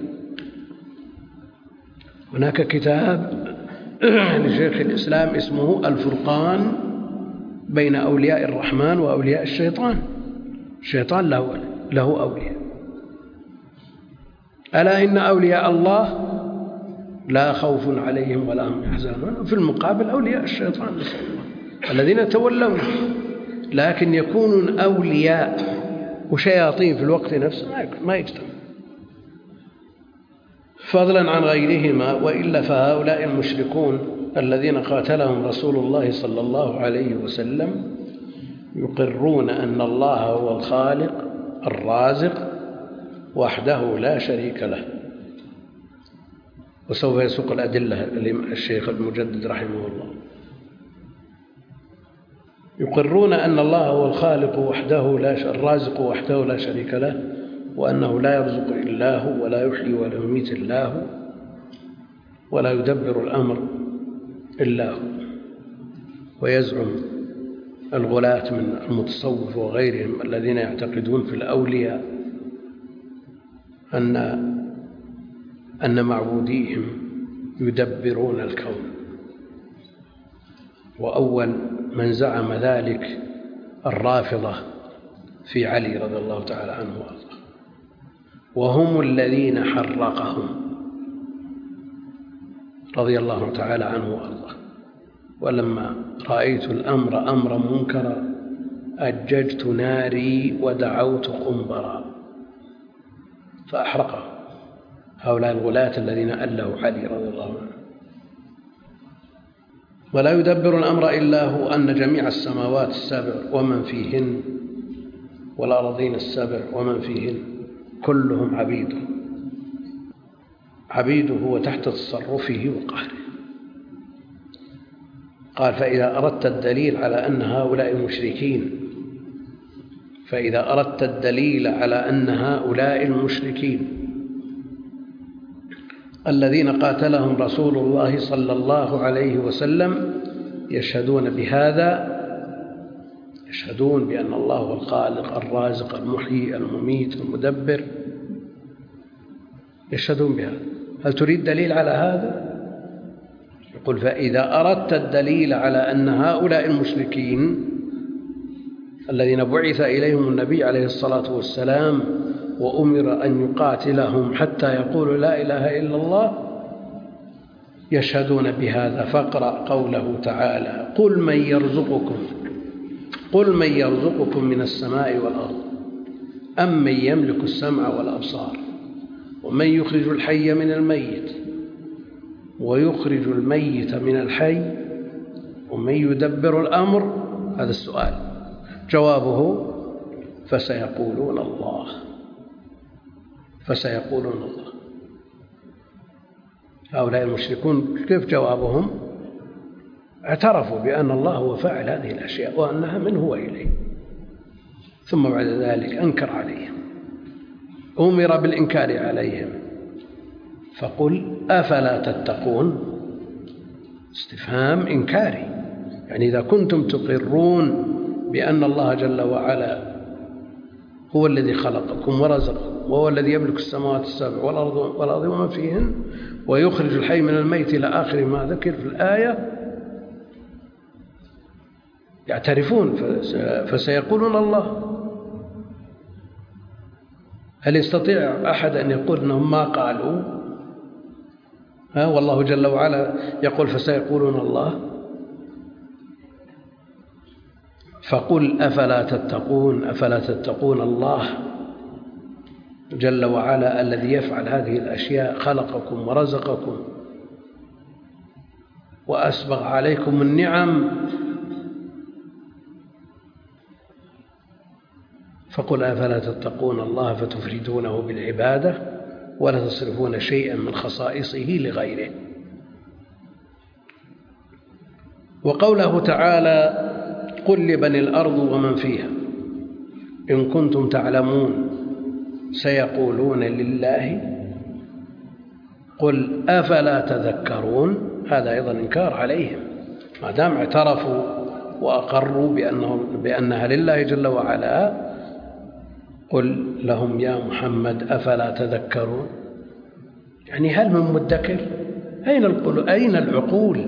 هناك كتاب لشيخ الإسلام اسمه الفرقان بين أولياء الرحمن وأولياء الشيطان. الشيطان له له أولياء. ألا إن أولياء الله لا خوف عليهم ولا هم يحزنون، في المقابل أولياء الشيطان نسأل الله الذين يتولون، لكن يكونون أولياء وشياطين في الوقت نفسه ما يجتمع، فضلا عن غيرهما. وإلا فهؤلاء المشركون الذين قاتلهم رسول الله صلى الله عليه وسلم يقرون أن الله هو الخالق الرازق وحده لا شريك له. وسوف يسوق الأدلة الشيخ المجدد رحمه الله. يقرون أن الله هو الخالق وحده لا الرازق وحده لا شريك له، وأنه لا يرزق إلا هو ولا يحيي ولا يميت إلا هو ولا يدبر الأمر إلا هو. ويزعم الغلاة من المتصوف وغيرهم الذين يعتقدون في الأولياء أن أن معبوديهم يدبرون الكون. وأول من زعم ذلك الرافضة في علي رضي الله تعالى عنه وأرضاه، وهم الذين حرقهم رضي الله تعالى عنه وأرضاه. ولما رأيت الأمر أمرا منكرا أججت ناري ودعوت قنبرا فأحرقه هؤلاء الغلاة الذين أله علي رضي الله عنه. ولا يدبر الأمر إلا هو، أن جميع السماوات السبع ومن فيهن والأرضين السبع ومن فيهن كلهم عبيده عبيده وتحت تصرفه وقهره. قال فإذا أردت الدليل على أن هؤلاء المشركين فإذا أردت الدليل على أن هؤلاء المشركين الذين قاتلهم رسول الله صلى الله عليه وسلم يشهدون بهذا، يشهدون بأن الله هو الخالق الرازق المحيي المميت المدبر، يشهدون بهذا. هل تريد دليل على هذا؟ يقول فإذا أردت الدليل على أن هؤلاء المشركين الذين بعث إليهم النبي عليه الصلاة والسلام وأمر أن يقاتلهم حتى يقولوا لا إله إلا الله يشهدون بهذا، فاقرأ قوله تعالى قل من يرزقكم قل من يرزقكم من السماء والأرض أم من يملك السمع والأبصار ومن يخرج الحي من الميت ويخرج الميت من الحي ومن يدبر الأمر. هذا السؤال جوابه فسيقولون الله، فسيقولون الله. هؤلاء المشركون كيف جوابهم؟ اعترفوا بأن الله هو فاعل هذه الأشياء وأنها منه وإليه، ثم بعد ذلك أنكر عليهم، أمر بالإنكار عليهم، فقل أفلا تتقون. استفهام إنكاري، يعني إذا كنتم تقرون بأن الله جل وعلا هو الذي خلقكم ورزقكم وهو الذي يملك السماوات السبع والأرض والأرض وما فيهن ويخرج الحي من الميت إلى آخر ما ذكر في الآية، يعترفون فسيقولون الله. هل يستطيع أحد أن يقول أنهم ما قالوا؟ ها والله جل وعلا يقول فسيقولون الله. فقل أفلا تتقون، أفلا تتقون الله جل وعلا الذي يفعل هذه الأشياء، خلقكم ورزقكم وأسبغ عليكم النعم. فقل أفلا تتقون الله فتفردونه بالعبادة ولا تصرفون شيئا من خصائصه لغيره. وقوله تعالى قل لبني الأرض ومن فيها إن كنتم تعلمون سيقولون لله قل أفلا تذكرون. هذا أيضا إنكار عليهم، ما دام اعترفوا وأقروا بأنه بأنها لله جل وعلا، قل لهم يا محمد أفلا تذكرون، يعني هل من مدكر؟ أين القلوب؟ أين العقول؟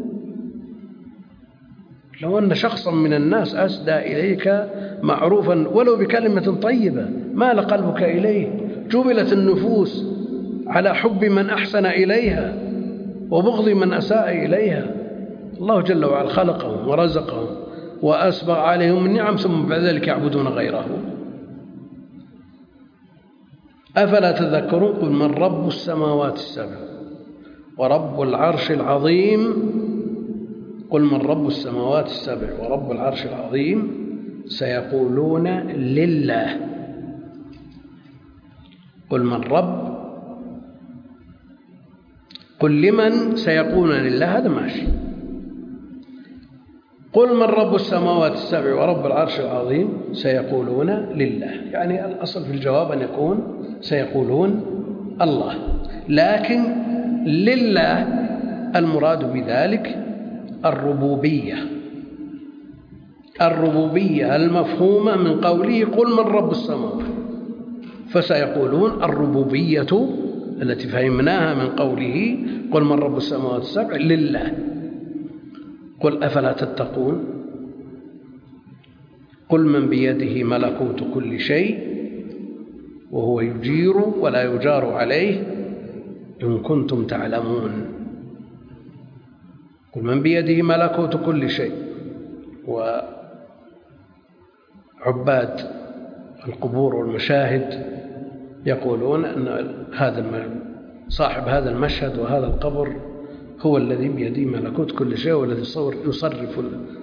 لو أن شخصا من الناس أسدى إليك معروفا ولو بكلمة طيبة مال قلبك إليه، جبلت النفوس على حب من أحسن إليها وبغض من أساء إليها، الله جل وعلا خلقهم ورزقهم وأسبغ عليهم النعم ثم بعد ذلك يعبدون غيره. أفلا تذكرون قل من رب السماوات السبع ورب العرش العظيم قل من رب السماوات السبع ورب العرش العظيم سيقولون لله. قل من رب، قل لمن سيقولون لله، هذا ماشي. قل من رب السماوات السبع ورب العرش العظيم سيقولون لله، يعني الأصل في الجواب أن يكون سيقولون الله، لكن لله المراد بذلك الربوبية، الربوبية المفهومة من قوله قل من رب السماوات، فسيقولون الربوبية التي فهمناها من قوله قل من رب السماوات السبع لله. قل أفلا تتقون قل من بيده ملكوت كل شيء وهو يجير ولا يجار عليه إن كنتم تعلمون. قل من بيده ملكوت كل شيء. وعباد القبور والمشاهد يقولون أن هذا صاحب هذا المشهد وهذا القبر هو الذي بيده ملكوت كل شيء والذي يصرف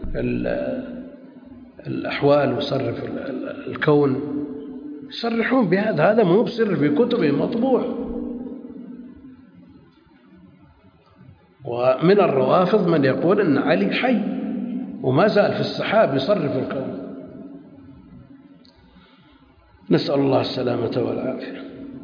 الأحوال ويصرف الكون، يصرحون بهذا، هذا مو بسر في كتبهم مطبوع. ومن الروافض من يقول أن علي حي وما زال في السحاب يصرف الكون. نسأل الله السلامة والعافية.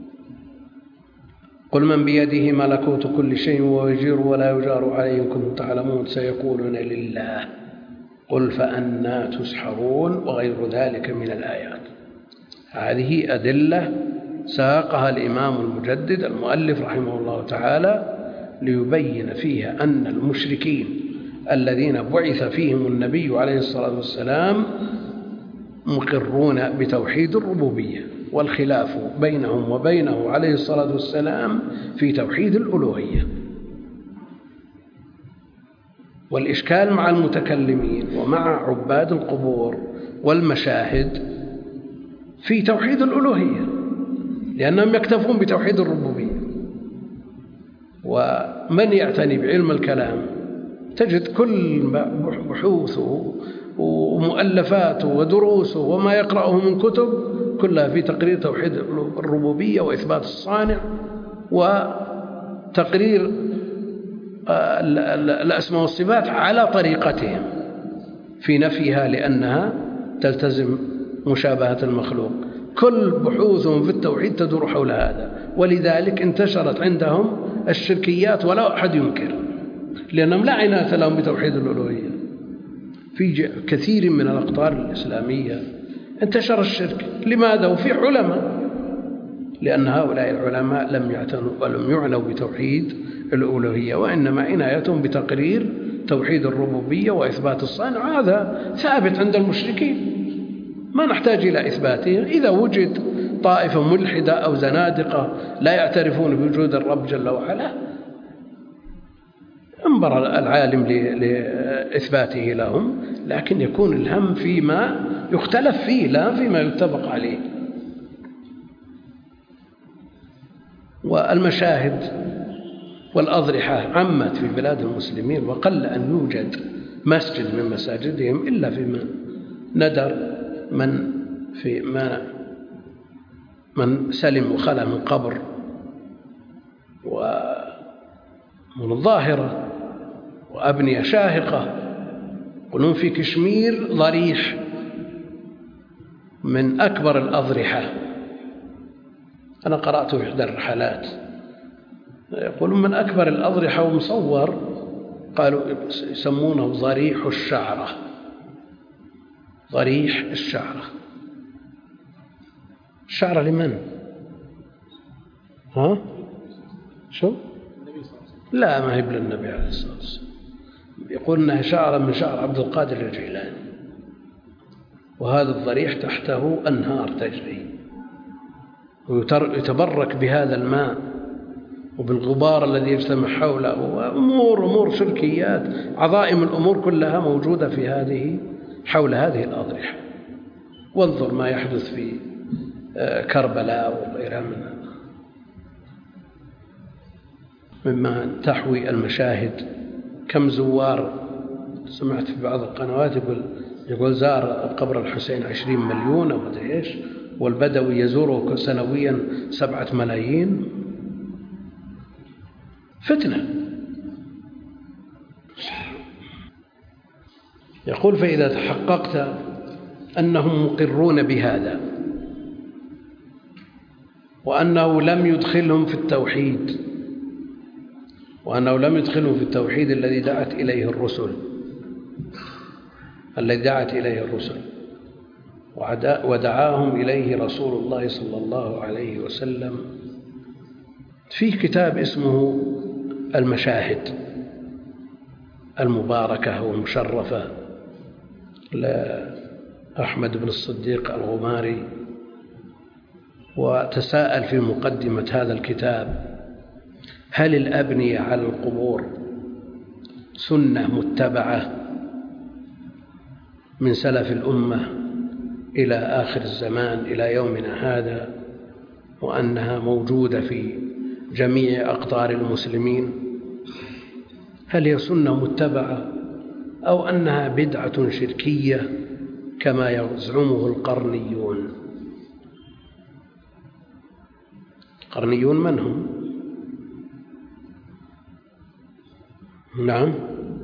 قل من بيده ملكوت كل شيء وهو يجير ولا يجار عليه إن كنتم تعلمون سيقولون لله قل فأنى تسحرون وغير ذلك من الآيات. هذه أدلة ساقها الإمام المجدد المؤلف رحمه الله تعالى ليبين فيها أن المشركين الذين بعث فيهم النبي عليه الصلاة والسلام مقرون بتوحيد الربوبية، والخلاف بينهم وبينه عليه الصلاة والسلام في توحيد الألوهية. والإشكال مع المتكلمين ومع عباد القبور والمشاهد في توحيد الألوهية، لأنهم يكتفون بتوحيد الربوبية. ومن يعتني بعلم الكلام تجد كل بحوثه ومؤلفاته ودروسه وما يقرأه من كتب كلها في تقرير توحيد الربوبية وإثبات الصانع وتقرير الأسماء والصفات على طريقتهم في نفيها لأنها تلتزم مشابهة المخلوق. كل بحوثهم في التوحيد تدور حول هذا، ولذلك انتشرت عندهم الشركيات ولا أحد ينكر، لأنهم لا عناية لهم بتوحيد الألوهية. في كثير من الأقطار الإسلامية انتشر الشرك. لماذا؟ وفي علماء، لأن هؤلاء العلماء لم يعتنوا ولم يعنوا بتوحيد الألوهية، وإنما عنايتهم بتقرير توحيد الربوبية وإثبات الصانع. هذا ثابت عند المشركين ما نحتاج إلى إثباته. إذا وجد طائفة ملحدة أو زنادقة لا يعترفون بوجود الرب جل وعلا انبر العالم لإثباته لهم، لكن يكون الهم فيما يختلف فيه لا فيما يتفق عليه. والمشاهد والأضرحة عمت في بلاد المسلمين، وقل أن يوجد مسجد من مساجدهم إلا في ندر من في ما من سلم وخلى من قبر ومن الظاهرة وأبنية شاهقة. يقولون في كشمير ضريح من أكبر الأضرحة، أنا قرأت في إحدى الرحلات يقولون من أكبر الأضرحة ومصور، قالوا يسمونه ضريح الشعرة. ضريح الشعرة. الشعرة لمن؟ ها؟ شو؟ لا، ما هي للنبي عليه الصلاة والسلام. يقول أنها شعرة من شعر عبد القادر الجيلاني، وهذا الضريح تحته أنهار تجري ويتبرك بهذا الماء وبالغبار الذي يجتمع حوله، وأمور أمور شركيات. عظائم الأمور كلها موجودة في هذه حول هذه الأضرحة. وانظر ما يحدث في كربلاء وغيرها منها مما تحوي المشاهد. كم زوار سمعت في بعض القنوات يقول يقول زار قبر الحسين عشرين مليون أو مدري إيش، والبدوي يزوره سنويا سبعة ملايين. فتنة. يقول فإذا تحققت أنهم مقرون بهذا وأنه لم يدخلهم في التوحيد وأنه لم يدخلهم في التوحيد الذي دعت إليه الرسل الذي دعت إليه الرسل ودعاهم إليه رسول الله صلى الله عليه وسلم، في كتاب اسمه المشاهد المباركة والمشرفة لأحمد بن الصديق الغماري، وتساءل في مقدمة هذا الكتاب: هل الأبنية على القبور سنة متبعة من سلف الأمة إلى آخر الزمان إلى يومنا هذا، وأنها موجودة في جميع أقطار المسلمين؟ هل هي سنة متبعة أو أنها بدعة شركية كما يزعمه القرنيون؟ القرنيون من هم؟ نعم،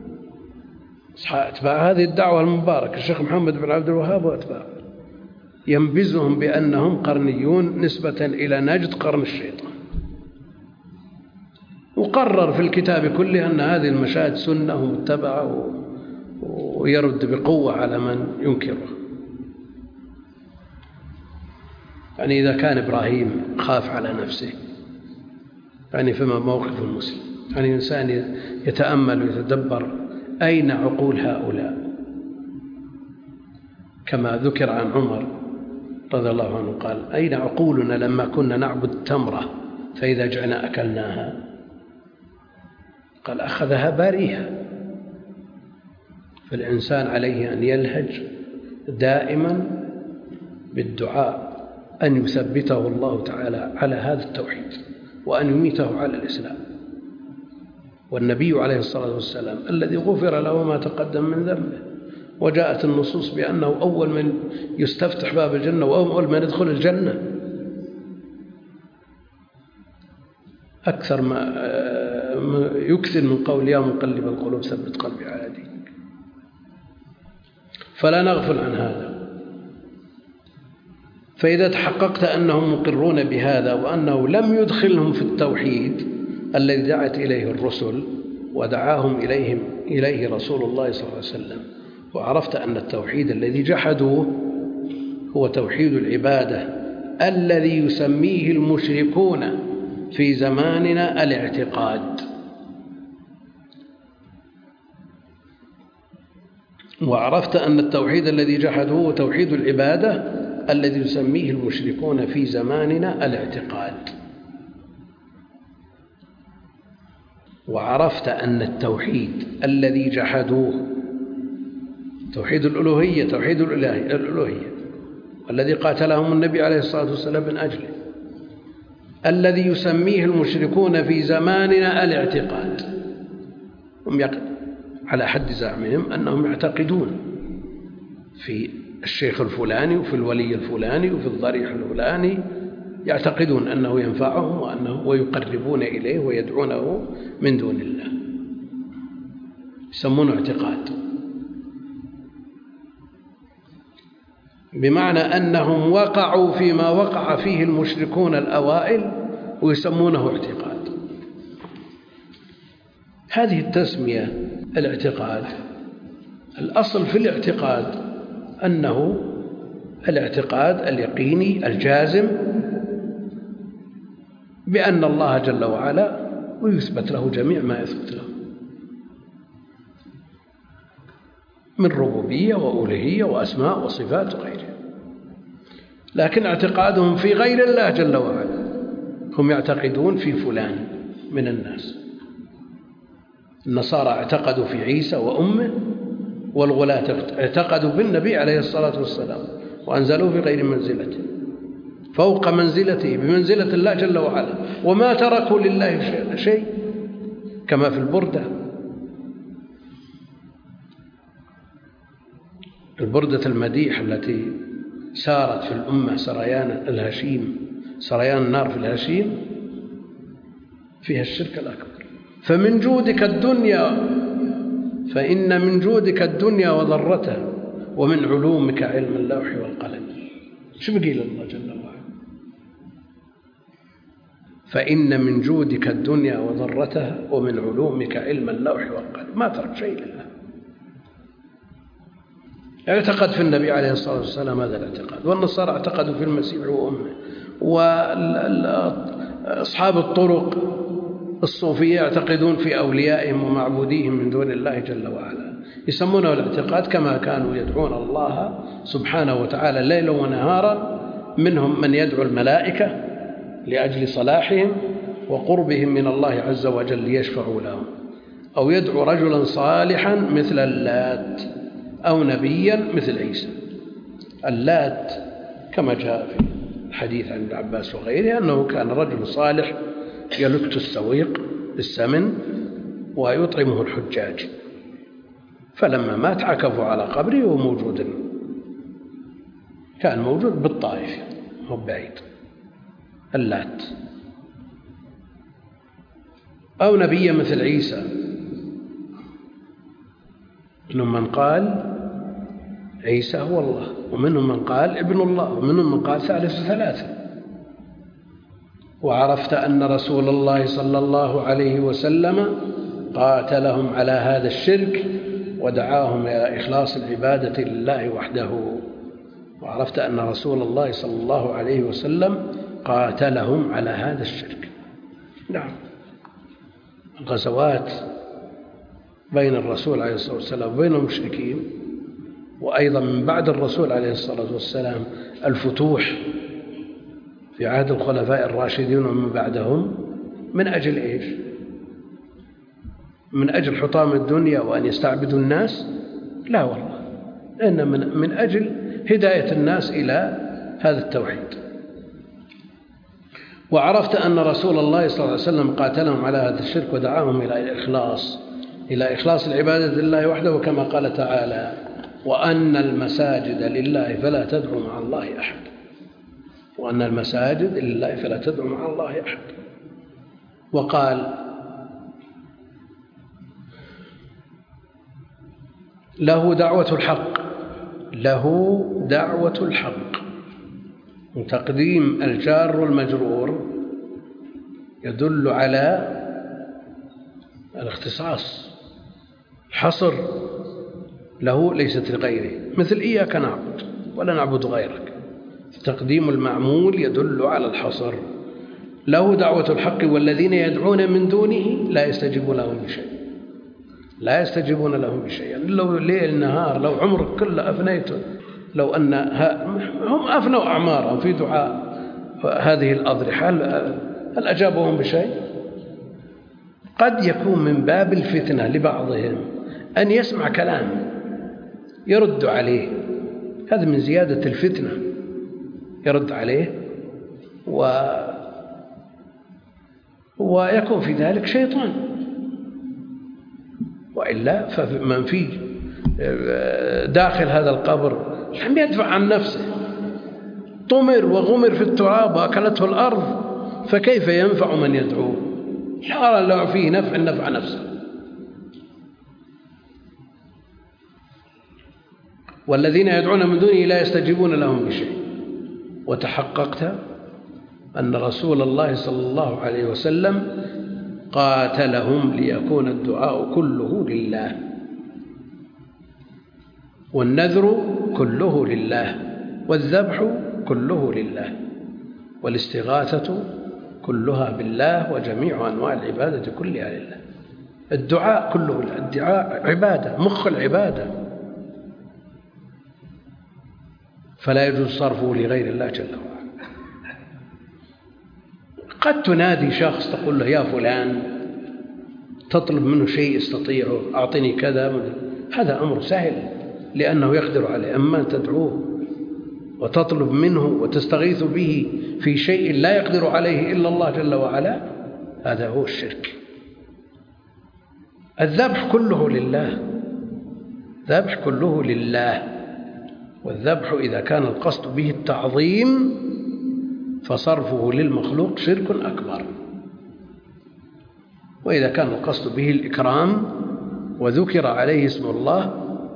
أتباع هذه الدعوة المباركة الشيخ محمد بن عبد الوهاب وأتباعه ينبزهم بأنهم قرنيون نسبة إلى نجد قرن الشيطان، وقرر في الكتاب كله أن هذه المشاهد سنة ومتبعة ويرد بقوة على من ينكره. يعني إذا كان إبراهيم خاف على نفسه، يعني فما موقف المسلم؟ يعني الإنسان يتأمل ويتدبر أين عقول هؤلاء؟ كما ذكر عن عمر رضي الله عنه قال: أين عقولنا لما كنا نعبد التمرة فإذا جعنا أكلناها؟ قال: أخذها باريها. فالإنسان عليه أن يلهج دائما بالدعاء أن يثبته الله تعالى على هذا التوحيد وأن يميته على الإسلام. والنبي عليه الصلاة والسلام الذي غفر له ما تقدم من ذنبه، وجاءت النصوص بأنه أول من يستفتح باب الجنة وأول من يدخل الجنة، أكثر ما يكثر من قول: يا مقلب القلوب ثبت قلبي على دينك. فلا نغفل عن هذا. فإذا تحققت أنهم مقرون بهذا وأنه لم يدخلهم في التوحيد الذي دعت إليه الرسل ودعاهم إليهم إليه رسول الله صلى الله عليه وسلم، وعرفت أن التوحيد الذي جحدوه هو توحيد العبادة الذي يسميه المشركون في زماننا الاعتقاد، وعرفت أن التوحيد الذي جحدوه هو توحيد العبادة الذي يسميه المشركون في زماننا الاعتقاد، وعرفت أن التوحيد الذي جحدوه توحيد الألوهية توحيد الألوهية الذي قاتلهم النبي عليه الصلاة والسلام من أجله، الذي يسميه المشركون في زماننا الاعتقاد. هم على حد زعمهم أنهم يعتقدون في الشيخ الفلاني وفي الولي الفلاني وفي الضريح الفلاني، يعتقدون أنه ينفعهم وأنه ويقربون إليه ويدعونه من دون الله، يسمونه اعتقاد، بمعنى أنهم وقعوا فيما وقع فيه المشركون الأوائل ويسمونه اعتقاد. هذه التسمية الاعتقاد، الأصل في الاعتقاد أنه الاعتقاد اليقيني الجازم بأن الله جل وعلا ويثبت له جميع ما يثبت له من ربوبية وألوهية وأسماء وصفات وغيرها. لكن اعتقادهم في غير الله جل وعلا، هم يعتقدون في فلان من الناس. النصارى اعتقدوا في عيسى وأمه، والغلاة اعتقدوا بالنبي عليه الصلاة والسلام وأنزلوه في غير منزلته، فوق منزلته بمنزلة الله جل وعلا، وما تركوا لله شيء، كما في البردة البردة المديح التي سارت في الأمة سريان الهشيم سريان النار في الهشيم، فيها الشرك الأكبر. فمن جودك الدنيا فإن من جودك الدنيا وضرتها، ومن علومك علم اللوح والقلم. شو بقي لله جل وعلا؟ فإن من جودك الدنيا وضرتها ومن علومك علم اللوح والقلم. ما ترك شيء لله. اعتقد في النبي عليه الصلاة والسلام هذا الاعتقاد، والنصارى اعتقدوا في المسيح وأمه، وأصحاب الطرق الصوفية يعتقدون في أوليائهم ومعبوديهم من دون الله جل وعلا، يسمونه الاعتقاد، كما كانوا يدعون الله سبحانه وتعالى ليلا ونهارا. منهم من يدعو الملائكة لأجل صلاحهم وقربهم من الله عز وجل ليشفعوا لهم، أو يدعو رجلا صالحا مثل اللات، أو نبيا مثل عيسى. اللات كما جاء في الحديث عن ابن عباس وغيره أنه كان رجل صالح يلت السويق بالسمن ويطعمه الحجاج، فلما مات عكفوا على قبره وموجود، كان موجود بالطائف هو بعيد. اللات. أو نبي مثل عيسى، منهم من قال عيسى هو الله، ومنهم من قال ابن الله، ومنهم من قال ثالث ثلاثة. وعرفت أن رسول الله صلى الله عليه وسلم قاتلهم على هذا الشرك ودعاهم إلى إخلاص العبادة لله وحده. وعرفت أن رسول الله صلى الله عليه وسلم قاتلهم على هذا الشرك. نعم، الغزوات بين الرسول عليه الصلاة والسلام وبين المشركين، وأيضا من بعد الرسول عليه الصلاة والسلام الفتوح في عهد الخلفاء الراشدين ومن بعدهم، من أجل إيش؟ من أجل حطام الدنيا وأن يستعبدوا الناس؟ لا والله، لأن من, من أجل هداية الناس إلى هذا التوحيد. وعرفت أن رسول الله صلى الله عليه وسلم قاتلهم على هذا الشرك ودعاهم إلى الإخلاص إلى إخلاص العبادة لله وحده، كما قال تعالى: وأن المساجد لله فلا تدعوا مع الله أحد. وأن المساجد لله فلا تدعوا مع الله أحد. وقال: له دعوة الحق، له دعوة الحق. وتقديم الجار والمجرور يدل على الاختصاص، الحصر، له ليست لغيره، مثل إياك نعبد ولا نعبد غيرك. تقديم المعمول يدل على الحصر. له دعوة الحق والذين يدعون من دونه لا يستجيبون لهم بشيء، لا يستجيبون لهم بشيء. يعني لو ليل نهار، لو عمرك كله أفنيته، لو أن هم أفنوا أعمارهم في دعاء هذه الأضرحة، هل أجابهم بشيء؟ قد يكون من باب الفتنة لبعضهم أن يسمع كلام يرد عليه، هذا من زيادة الفتنة، يرد عليه و... ويكون في ذلك شيطان. وإلا فمن فيه داخل هذا القبر لم يدفع عن نفسه، طمر وغمر في التراب وأكلته الأرض، فكيف ينفع من يدعوه؟ لا لو فيه نفع نفع نفسه. والذين يدعون من دونه لا يستجيبون لهم بشيء. وتحققت أن رسول الله صلى الله عليه وسلم قاتلهم ليكون الدعاء كله لله، والنذر كله لله، والذبح كله لله، والاستغاثة كلها بالله، وجميع أنواع العبادة كلها لله. الدعاء كله لله، الدعاء عبادة، مخ العبادة، فلا يجوز صرفه لغير الله جل وعلا. قد تنادي شخص تقول له يا فلان، تطلب منه شيء يستطيعه، أعطني كذا، هذا أمر سهل لأنه يقدر عليه. أما تدعوه وتطلب منه وتستغيث به في شيء لا يقدر عليه إلا الله جل وعلا، هذا هو الشرك. الذبح كله لله، الذبح كله لله. والذبح إذا كان القصد به التعظيم فصرفه للمخلوق شرك أكبر، وإذا كان القصد به الإكرام وذكر عليه اسم الله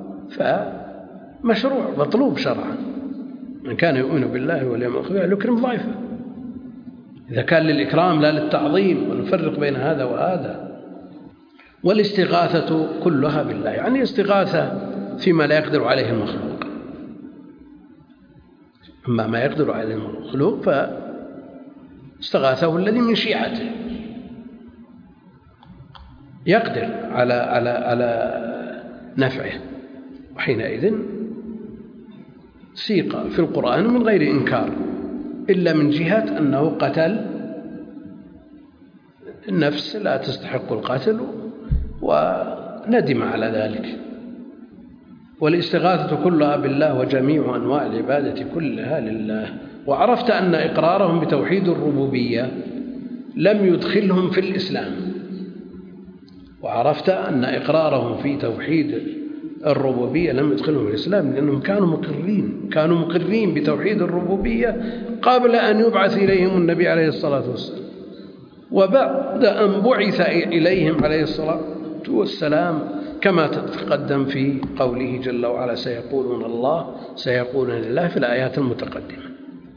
فمشروع مطلوب شرعا. من كان يؤمن بالله واليوم الآخر يكرم ضيفه. إذا كان للإكرام لا للتعظيم، ونفرق بين هذا وهذا. والاستغاثة كلها بالله، يعني استغاثة فيما لا يقدر عليه المخلوق. أما ما يقدر عليه المخلوق فاستغاثه الذي من شيعته يقدر على على على نفعه، وحينئذ سيق في القرآن من غير إنكار، إلا من جهة أنه قتل النفس لا تستحق القتل وندم على ذلك. والاستغاثة كلها بالله، وجميع أنواع العبادة كلها لله. وعرفت أن إقرارهم بتوحيد الربوبية لم يدخلهم في الإسلام. وعرفت أن إقرارهم في توحيد الربوبية لم يدخلهم في الإسلام، لأنهم كانوا مقرين كانوا مقرين بتوحيد الربوبية قبل أن يبعث إليهم النبي عليه الصلاة والسلام، وبعد أن بعث إليهم عليه الصلاة والسلام كما تتقدم في قوله جل وعلا سيقولون الله سيقولون لله في الآيات المتقدمة.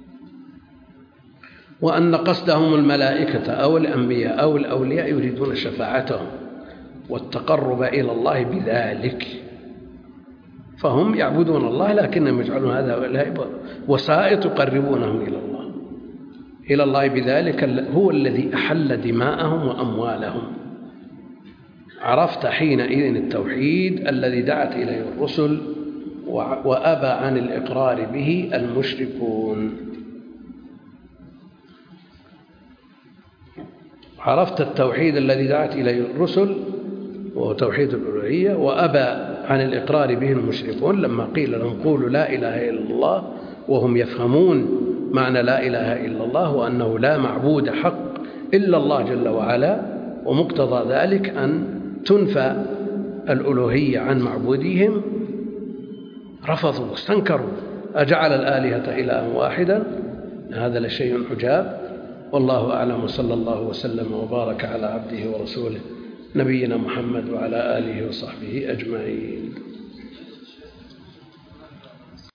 وأن قصدهم الملائكة أو الأنبياء أو الأولياء يريدون شفاعتهم والتقرب إلى الله بذلك، فهم يعبدون الله لكنهم يجعلون هذا وسائط يقربونهم إلى الله إلى الله بذلك هو الذي أحل دماءهم وأموالهم. عرفت حينئذ التوحيد الذي دعت إليه الرسل وأبى عن الإقرار به المشركون. عرفت التوحيد الذي دعت إليه الرسل وهو توحيد الألوهية وأبى عن الإقرار به المشركون لما قيل لهم قولوا لا إله إلا الله وهم يفهمون معنى لا إله إلا الله وأنه لا معبود حق إلا الله جل وعلا، ومقتضى ذلك أن تنفى الألوهية عن معبوديهم. رفضوا واستنكروا أجعل الآلهة إلها واحدا هذا لشيء عجاب. والله أعلم، وصلى الله وسلم وبارك على عبده ورسوله نبينا محمد وعلى آله وصحبه أجمعين.